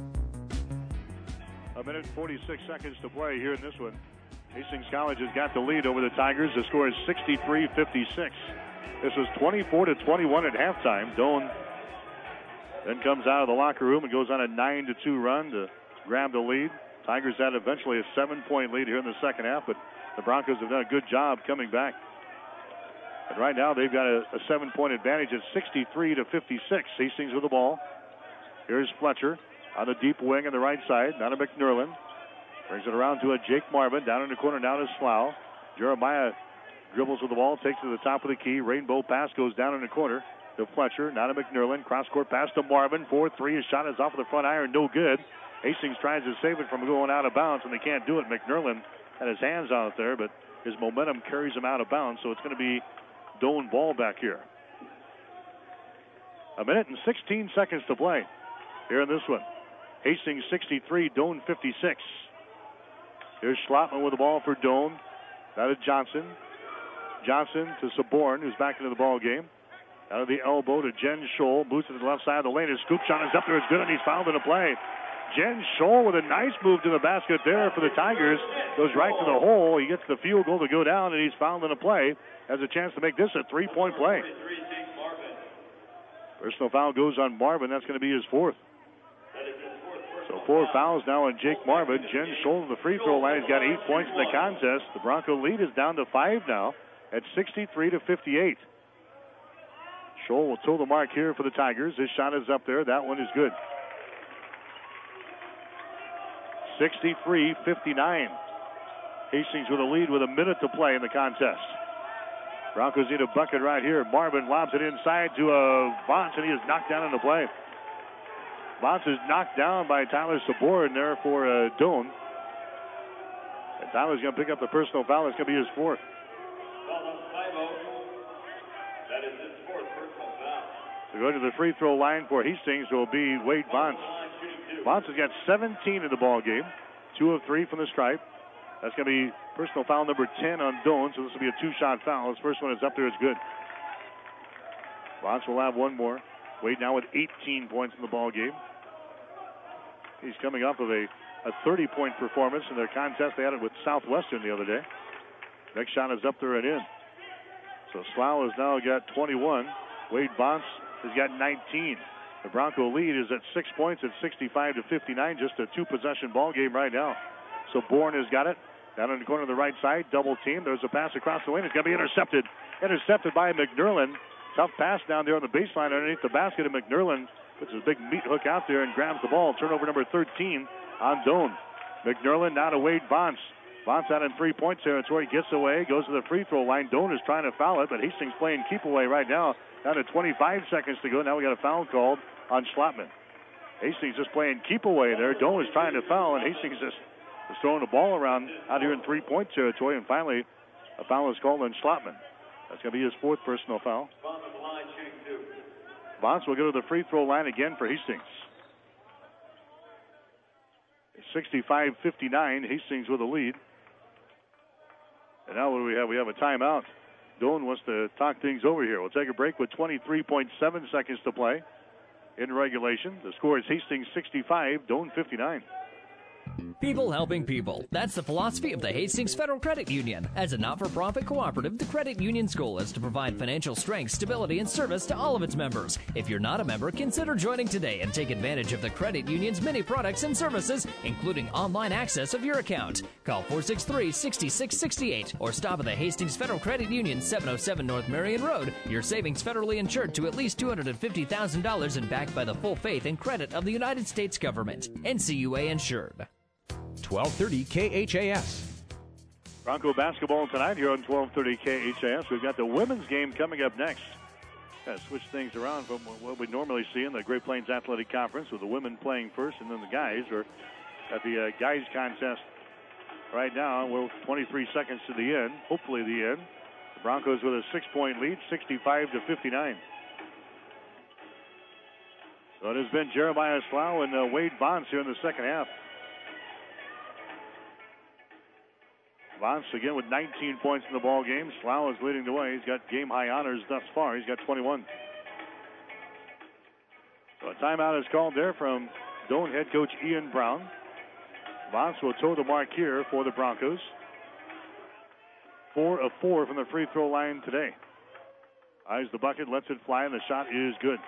A minute and forty-six seconds to play here in this one. Hastings College has got the lead over the Tigers. The score is sixty-three fifty-six. This was twenty-four to twenty-one at halftime. Doan then comes out of the locker room and goes on a nine to two run to grab the lead. Tigers had eventually a seven-point lead here in the second half, but the Broncos have done a good job coming back. And right now they've got a, a seven-point advantage at sixty-three to fifty-six. Hastings with the ball. Here's Fletcher on the deep wing on the right side. Now to McNerlin. Brings it around to a Jake Marvin. Down in the corner now to Slough. Jeremiah dribbles with the ball, takes it to the top of the key. Rainbow pass goes down in the corner to Fletcher. Now to McNerlin. Cross-court pass to Marvin. four three. His shot is off of the front iron. No good. Hastings tries to save it from going out of bounds, and they can't do it. McNerlin had his hands on it there, but his momentum carries him out of bounds, so it's going to be Doan ball back here. A minute and sixteen seconds to play here in this one. Hastings sixty-three, Doan fifty-six. Here's Schlotman with the ball for Doan. Now to Johnson. Johnson to Saborn, who's back into the ball game. Out of the elbow to Jen Scholl. Moves to the left side of the lane. His scoop shot is up there. It's good, and he's fouled in the play. Jen Scholl with a nice move to the basket there for the Tigers. Goes right to the hole. He gets the field goal to go down, and he's fouled in the play. Has a chance to make this a three-point play. Personal foul goes on Marvin. That's going to be his fourth. So four fouls now on Jake Marvin. Jen Scholl to the free throw line. He's got eight points in the contest. The Bronco lead is down to five now at sixty-three to fifty-eight. Scholl will toe the mark here for the Tigers. His shot is up there. That one is good. sixty-three fifty-nine. Hastings with a lead with a minute to play in the contest. Broncos need a bucket right here. Marvin lobs it inside to uh, Vance, and he is knocked down in the play. Vance is knocked down by Tyler Saborn there for uh, Doan. And Tyler's going to pick up the personal foul. It's going to be his fourth. So go to the free throw line for Hastings will be Wade Vance. Vance has got seventeen in the ball game, two of three from the stripe. That's going to be personal foul number ten on Doan, so this will be a two-shot foul. His first one is up there. It's good. Vance will have one more. Wade now with eighteen points in the ball game. He's coming off of a, a thirty-point performance in their contest. They had it with Southwestern the other day. Next shot is up there and in. So Slough has now got twenty-one. Wade Vance has got nineteen. The Bronco lead is at six points at sixty-five to fifty-nine. Just a two-possession ball game right now. So Bourne has got it. Down in the corner of the right side, double team. There's a pass across the lane. It's going to be intercepted. Intercepted by McNerlin. Tough pass down there on the baseline underneath the basket. And McNerlin puts his big meat hook out there and grabs the ball. Turnover number thirteen on Doan. McNerlin now to Wade Vance. Vance out in three-point territory. Gets away. Goes to the free throw line. Doan is trying to foul it, but Hastings playing keep away right now. Down to twenty-five seconds to go. Now we got a foul called on Schlotman. Hastings just playing keep away there. Doan is trying to foul, and Hastings just is throwing the ball around out here in three-point territory. And finally, a foul is called on Schlotman. That's going to be his fourth personal foul. Vance will go to the free throw line again for Hastings. sixty-five fifty-nine. Hastings with a lead. And now what do we have? We have a timeout. Doan wants to talk things over here. We'll take a break with twenty-three point seven seconds to play in regulation. The score is Hastings sixty-five, Doan fifty-nine.
People helping people. That's the philosophy of the Hastings Federal Credit Union. As a not-for-profit cooperative, the credit union's goal is to provide financial strength, stability, and service to all of its members. If you're not a member, consider joining today and take advantage of the credit union's many products and services, including online access of your account. Call four six three, six six six eight or stop at the Hastings Federal Credit Union, seven oh seven North Marion Road. Your savings federally insured to at least two hundred fifty thousand dollars and backed by the full faith and credit of the United States government. N C U A insured.
twelve thirty K H A S.
Bronco basketball tonight here on twelve thirty K H A S. We've got the women's game coming up next. Kind of switch things around from what we normally see in the Great Plains Athletic Conference, with the women playing first and then the guys are at the uh, guys contest right now. We're twenty-three seconds to the end, hopefully the end. The Broncos with a six-point lead, sixty-five to fifty-nine. So it has been Jeremiah Slough and uh, Wade Vance here in the second half. Vance again with nineteen points in the ball game. Slough is leading the way. He's got game high honors thus far. He's got twenty-one. So a timeout is called there from Doane head coach Ian Brown. Vance will toe the mark here for the Broncos. Four of four from the free throw line today. Eyes the bucket, lets it fly, and the shot is good.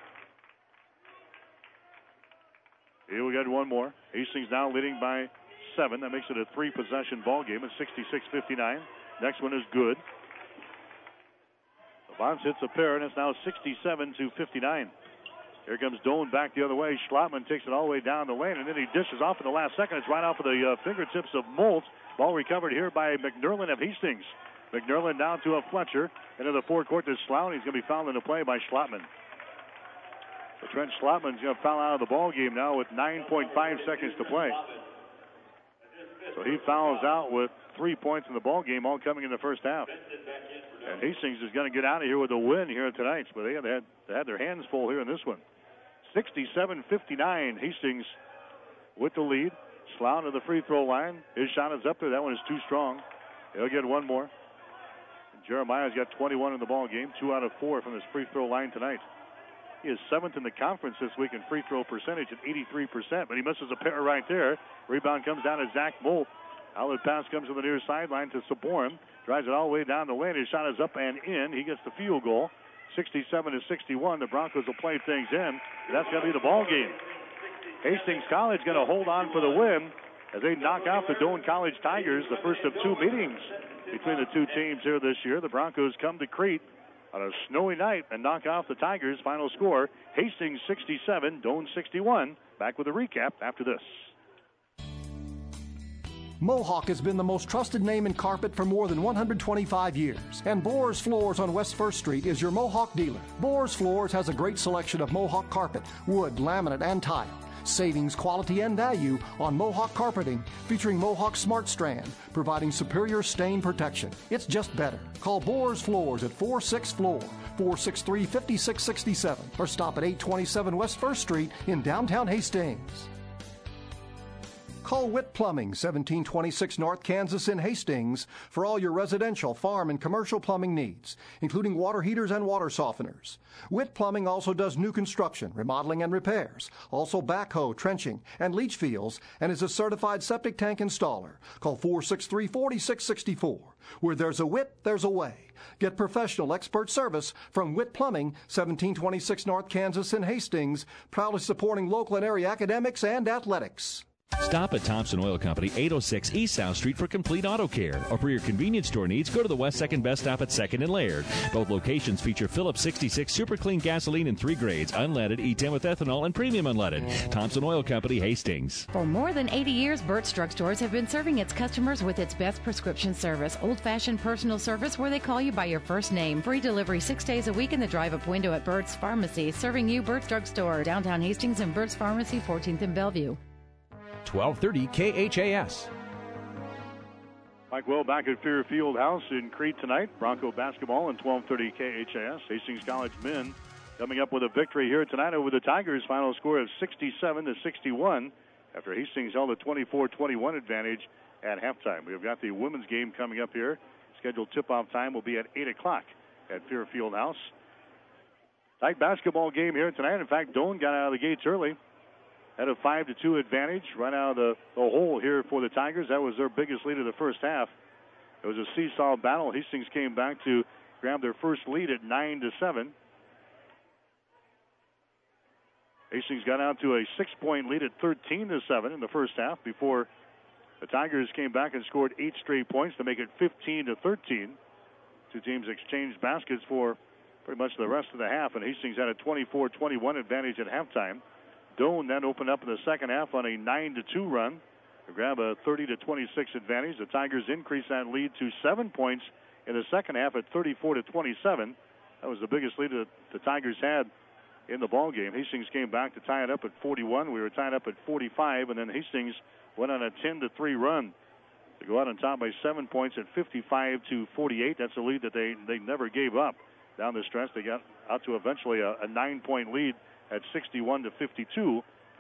Here we got one more. Hastings now leading by seven. That makes it a three-possession ball game at sixty-six fifty-nine. Next one is good. Vance hits a pair, and it's now sixty-seven to fifty-nine. Here comes Doane back the other way. Schlotman takes it all the way down the lane, and then he dishes off in the last second. It's right off of the uh, fingertips of Moltz. Ball recovered here by McNerlin of Hastings. McNerlin down to a Fletcher. Into the forecourt to Slough, and he's going to be fouled into play by Schlotman. So Trent Schlotman's going to foul out of the ball game now with nine point five seconds to play. So he fouls out with three points in the ball game, all coming in the first half. And Hastings is going to get out of here with a win here tonight, but they had, they had, they had their hands full here in this one. sixty-seven fifty-nine, Hastings with the lead. Slough to the free throw line. His shot is up there. That one is too strong. He'll get one more. And Jeremiah's got twenty-one in the ball game, two out of four from his free throw line tonight. He is seventh in the conference this week in free throw percentage at eighty-three percent, but he misses a pair right there. Rebound comes down to Zach Molt. Outlet pass comes to the near sideline to Saborim. Drives it all the way down the lane. His shot is up and in. He gets the field goal. sixty-seven to sixty-one. The Broncos will play things in. That's going to be the ball game. Hastings College going to hold on for the win as they knock out the Doane College Tigers, the first of two meetings between the two teams here this year. The Broncos come to Crete on a snowy night and knock off the Tigers. Final score, Hastings sixty-seven, Doane sixty-one. Back with a recap after this.
Mohawk has been the most trusted name in carpet for more than one hundred twenty-five years. And Boers Floors on West First Street is your Mohawk dealer. Boers Floors has a great selection of Mohawk carpet, wood, laminate, and tile. Savings, quality, and value on Mohawk carpeting, featuring Mohawk Smart Strand, providing superior stain protection. It's just better. Call Boers Floors at four six floor, four six three, five six six seven, or stop at eight twenty-seven West First Street in downtown Hastings. Call Witt Plumbing, seventeen twenty-six North Kansas in Hastings, for all your residential, farm, and commercial plumbing needs, including water heaters and water softeners. Witt Plumbing also does new construction, remodeling, and repairs, also backhoe, trenching, and leach fields, and is a certified septic tank installer. Call four six three, four six six four. Where there's a Witt, there's a way. Get professional expert service from Witt Plumbing, seventeen twenty-six North Kansas in Hastings, proudly supporting local and area academics and athletics.
Stop at Thompson Oil Company, eight oh six East South Street for complete auto care. Or for your convenience store needs, go to the West second Best Stop at second and Laird. Both locations feature Phillips sixty-six Super Clean gasoline in three grades, unleaded, E ten with ethanol, and premium unleaded. Thompson Oil Company, Hastings.
For more than eighty years, Burt's Drug Stores have been serving its customers with its best prescription service, old-fashioned personal service where they call you by your first name. Free delivery six days a week in the drive-up window at Burt's Pharmacy, serving you Burt's Drug Store, downtown Hastings, and Burt's Pharmacy, fourteenth and Bellevue.
twelve thirty K H A S.
Mike Will back at Fair Field House in Crete tonight. Bronco basketball and twelve thirty K H A S. Hastings College men coming up with a victory here tonight over the Tigers. Final score of sixty-seven to sixty-one after Hastings held a twenty-four twenty-one advantage at halftime. We've got the women's game coming up here. Scheduled tip-off time will be at eight o'clock at Fair Field House. Tight basketball game here tonight. In fact, Doane got out of the gates early. Had a five to two advantage right out of the, the hole here for the Tigers. That was their biggest lead of the first half. It was a seesaw battle. Hastings came back to grab their first lead at nine to seven. Hastings got out to a six-point lead at thirteen to seven in the first half before the Tigers came back and scored eight straight points to make it fifteen to thirteen. Two teams exchanged baskets for pretty much the rest of the half, and Hastings had a twenty-four twenty-one advantage at halftime. Doane then opened up in the second half on a nine to two run to grab a thirty to twenty-six advantage. The Tigers increased that lead to seven points in the second half at thirty-four to twenty-seven. That was the biggest lead that the Tigers had in the ball game. Hastings came back to tie it up at forty-one. We were tied up at forty-five, and then Hastings went on a ten to three run to go out on top by seven points at fifty-five to forty-eight. That's a lead that they, they never gave up down the stretch. They got out to eventually a, a nine-point lead at sixty-one to fifty-two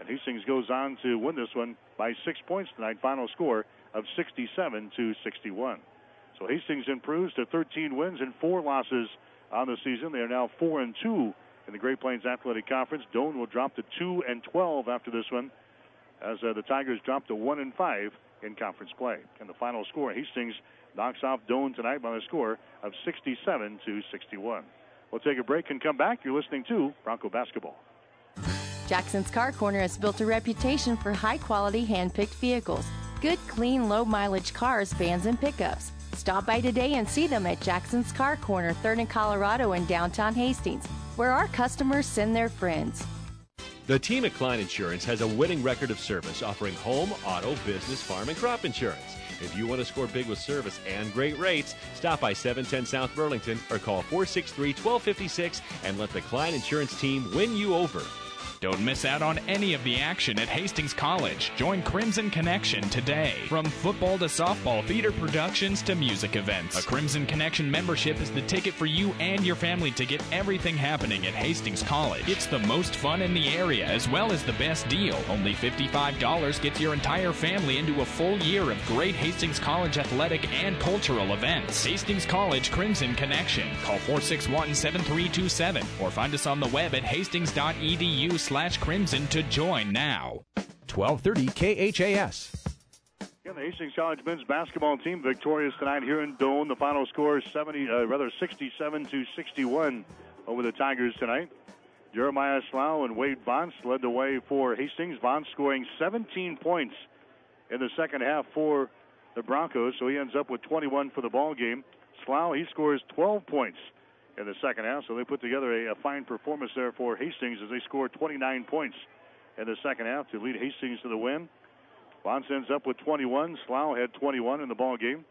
And Hastings goes on to win this one by six points tonight. Final score of sixty-seven to sixty-one. So Hastings improves to thirteen wins and four losses on the season. They are now four and two in the Great Plains Athletic Conference. Doane will drop to two and twelve after this one, as uh, the Tigers drop to one and five in conference play. And the final score, Hastings knocks off Doane tonight by the score of sixty-seven to sixty-one. We'll take a break and come back. You're listening to Bronco Basketball.
Jackson's Car Corner has built a reputation for high-quality hand-picked vehicles. Good, clean, low-mileage cars, vans, and pickups. Stop by today and see them at Jackson's Car Corner, third and Colorado in downtown Hastings, where our customers send their friends.
The team at Klein Insurance has a winning record of service, offering home, auto, business, farm, and crop insurance. If you want to score big with service and great rates, stop by seven ten South Burlington or call four six three, one two five six and let the Klein Insurance team win you over.
Don't miss out on any of the action at Hastings College. Join Crimson Connection today. From football to softball, theater productions to music events. A Crimson Connection membership is the ticket for you and your family to get everything happening at Hastings College. It's the most fun in the area as well as the best deal. Only fifty-five dollars gets your entire family into a full year of great Hastings College athletic and cultural events. Hastings College Crimson Connection. Call four six one, seven three two seven or find us on the web at hastings dot e d u slash crimson to join now. twelve thirty K H A S.
Yeah, the Hastings College men's basketball team victorious tonight here in Doane. The final score is seventy, uh, rather sixty-seven to sixty-one over the Tigers tonight. Jeremiah Slough and Wade Bonds led the way for Hastings. Bonds scoring seventeen points in the second half for the Broncos, so he ends up with twenty-one for the ball game. Slough, he scores twelve points in the second half, so they put together a, a fine performance there for Hastings as they score twenty-nine points in the second half to lead Hastings to the win. Bonds ends up with twenty-one. Slough had twenty-one in the ball game.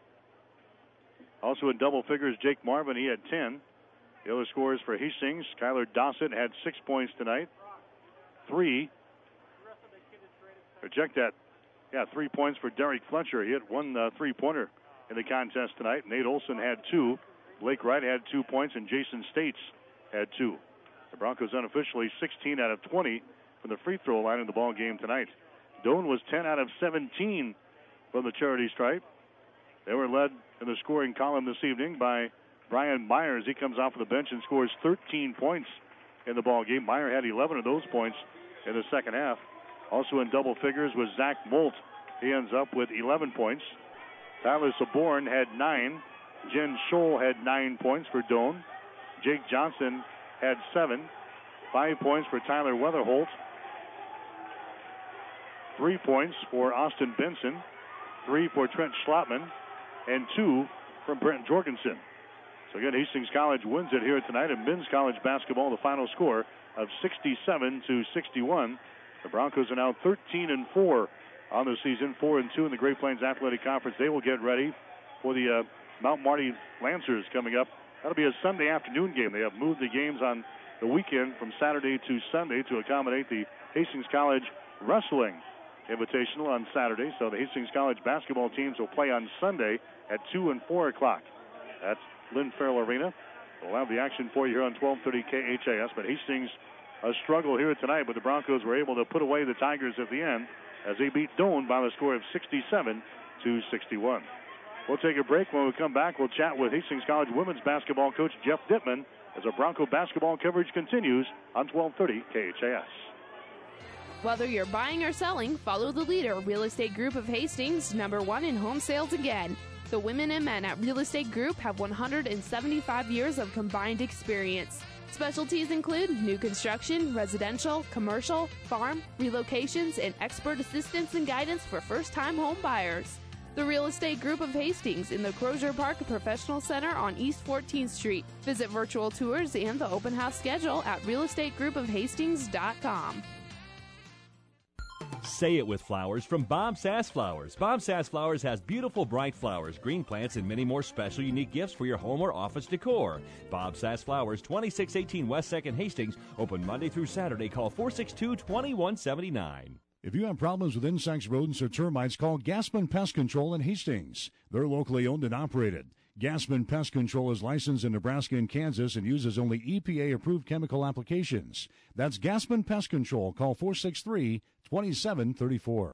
Also in double figures, Jake Marvin, he had ten. The other scorers for Hastings, Kyler Dossett had six points tonight. Three. Or check that. Yeah, three points for Derek Fletcher. He hit one uh, three-pointer in the contest tonight. Nate Olson had two. Blake Wright had two points, and Jason States had two. The Broncos unofficially sixteen out of twenty from the free throw line in the ball game tonight. Doane was ten out of seventeen from the charity stripe. They were led in the scoring column this evening by Brian Myers. He comes off of the bench and scores thirteen points in the ball game. Meyer had eleven of those points in the second half. Also in double figures was Zach Molt. He ends up with eleven points. Tyler Saborn had nine. Jen Scholl had nine points for Doane. Jake Johnson had seven. Five points for Tyler Weatherholt. Three points for Austin Benson. Three for Trent Schlotman. And two from Brent Jorgensen. So again, Hastings College wins it here tonight in men's college basketball. The final score of sixty-seven to sixty-one. The Broncos are now thirteen and four on the season, four and two in the Great Plains Athletic Conference. They will get ready for the uh, Mount Marty Lancers coming up. That'll be a Sunday afternoon game. They have moved the games on the weekend from Saturday to Sunday to accommodate the Hastings College Wrestling Invitational on Saturday. So the Hastings College basketball teams will play on Sunday at two and four o'clock. That's Lynn Farrell Arena. We'll have the action for you here on twelve thirty K H A S. But Hastings, a struggle here tonight, but the Broncos were able to put away the Tigers at the end as they beat Doane by the score of sixty-seven to sixty-one. We'll take a break. When we come back, we'll chat with Hastings College women's basketball coach Jeff Dittman as our Bronco basketball coverage continues on twelve thirty K H A S.
Whether you're buying or selling, follow the leader, Real Estate Group of Hastings, number one in home sales again. The women and men at Real Estate Group have one hundred seventy-five years of combined experience. Specialties include new construction, residential, commercial, farm, relocations, and expert assistance and guidance for first-time home buyers. The Real Estate Group of Hastings in the Crozier Park Professional Center on East fourteenth Street. Visit virtual tours and the open house schedule at real estate group of hastings dot com.
Say it with flowers from Bob Sass Flowers. Bob Sass Flowers has beautiful bright flowers, green plants, and many more special unique gifts for your home or office decor. Bob Sass Flowers, twenty-six eighteen West second Hastings, open Monday through Saturday. Call four six two, two one seven nine.
If you have problems with insects, rodents, or termites, call Gaspin Pest Control in Hastings. They're locally owned and operated. Gassman Pest Control is licensed in Nebraska and Kansas and uses only E P A-approved chemical applications. That's Gassman Pest Control. Call four six three, two seven three four.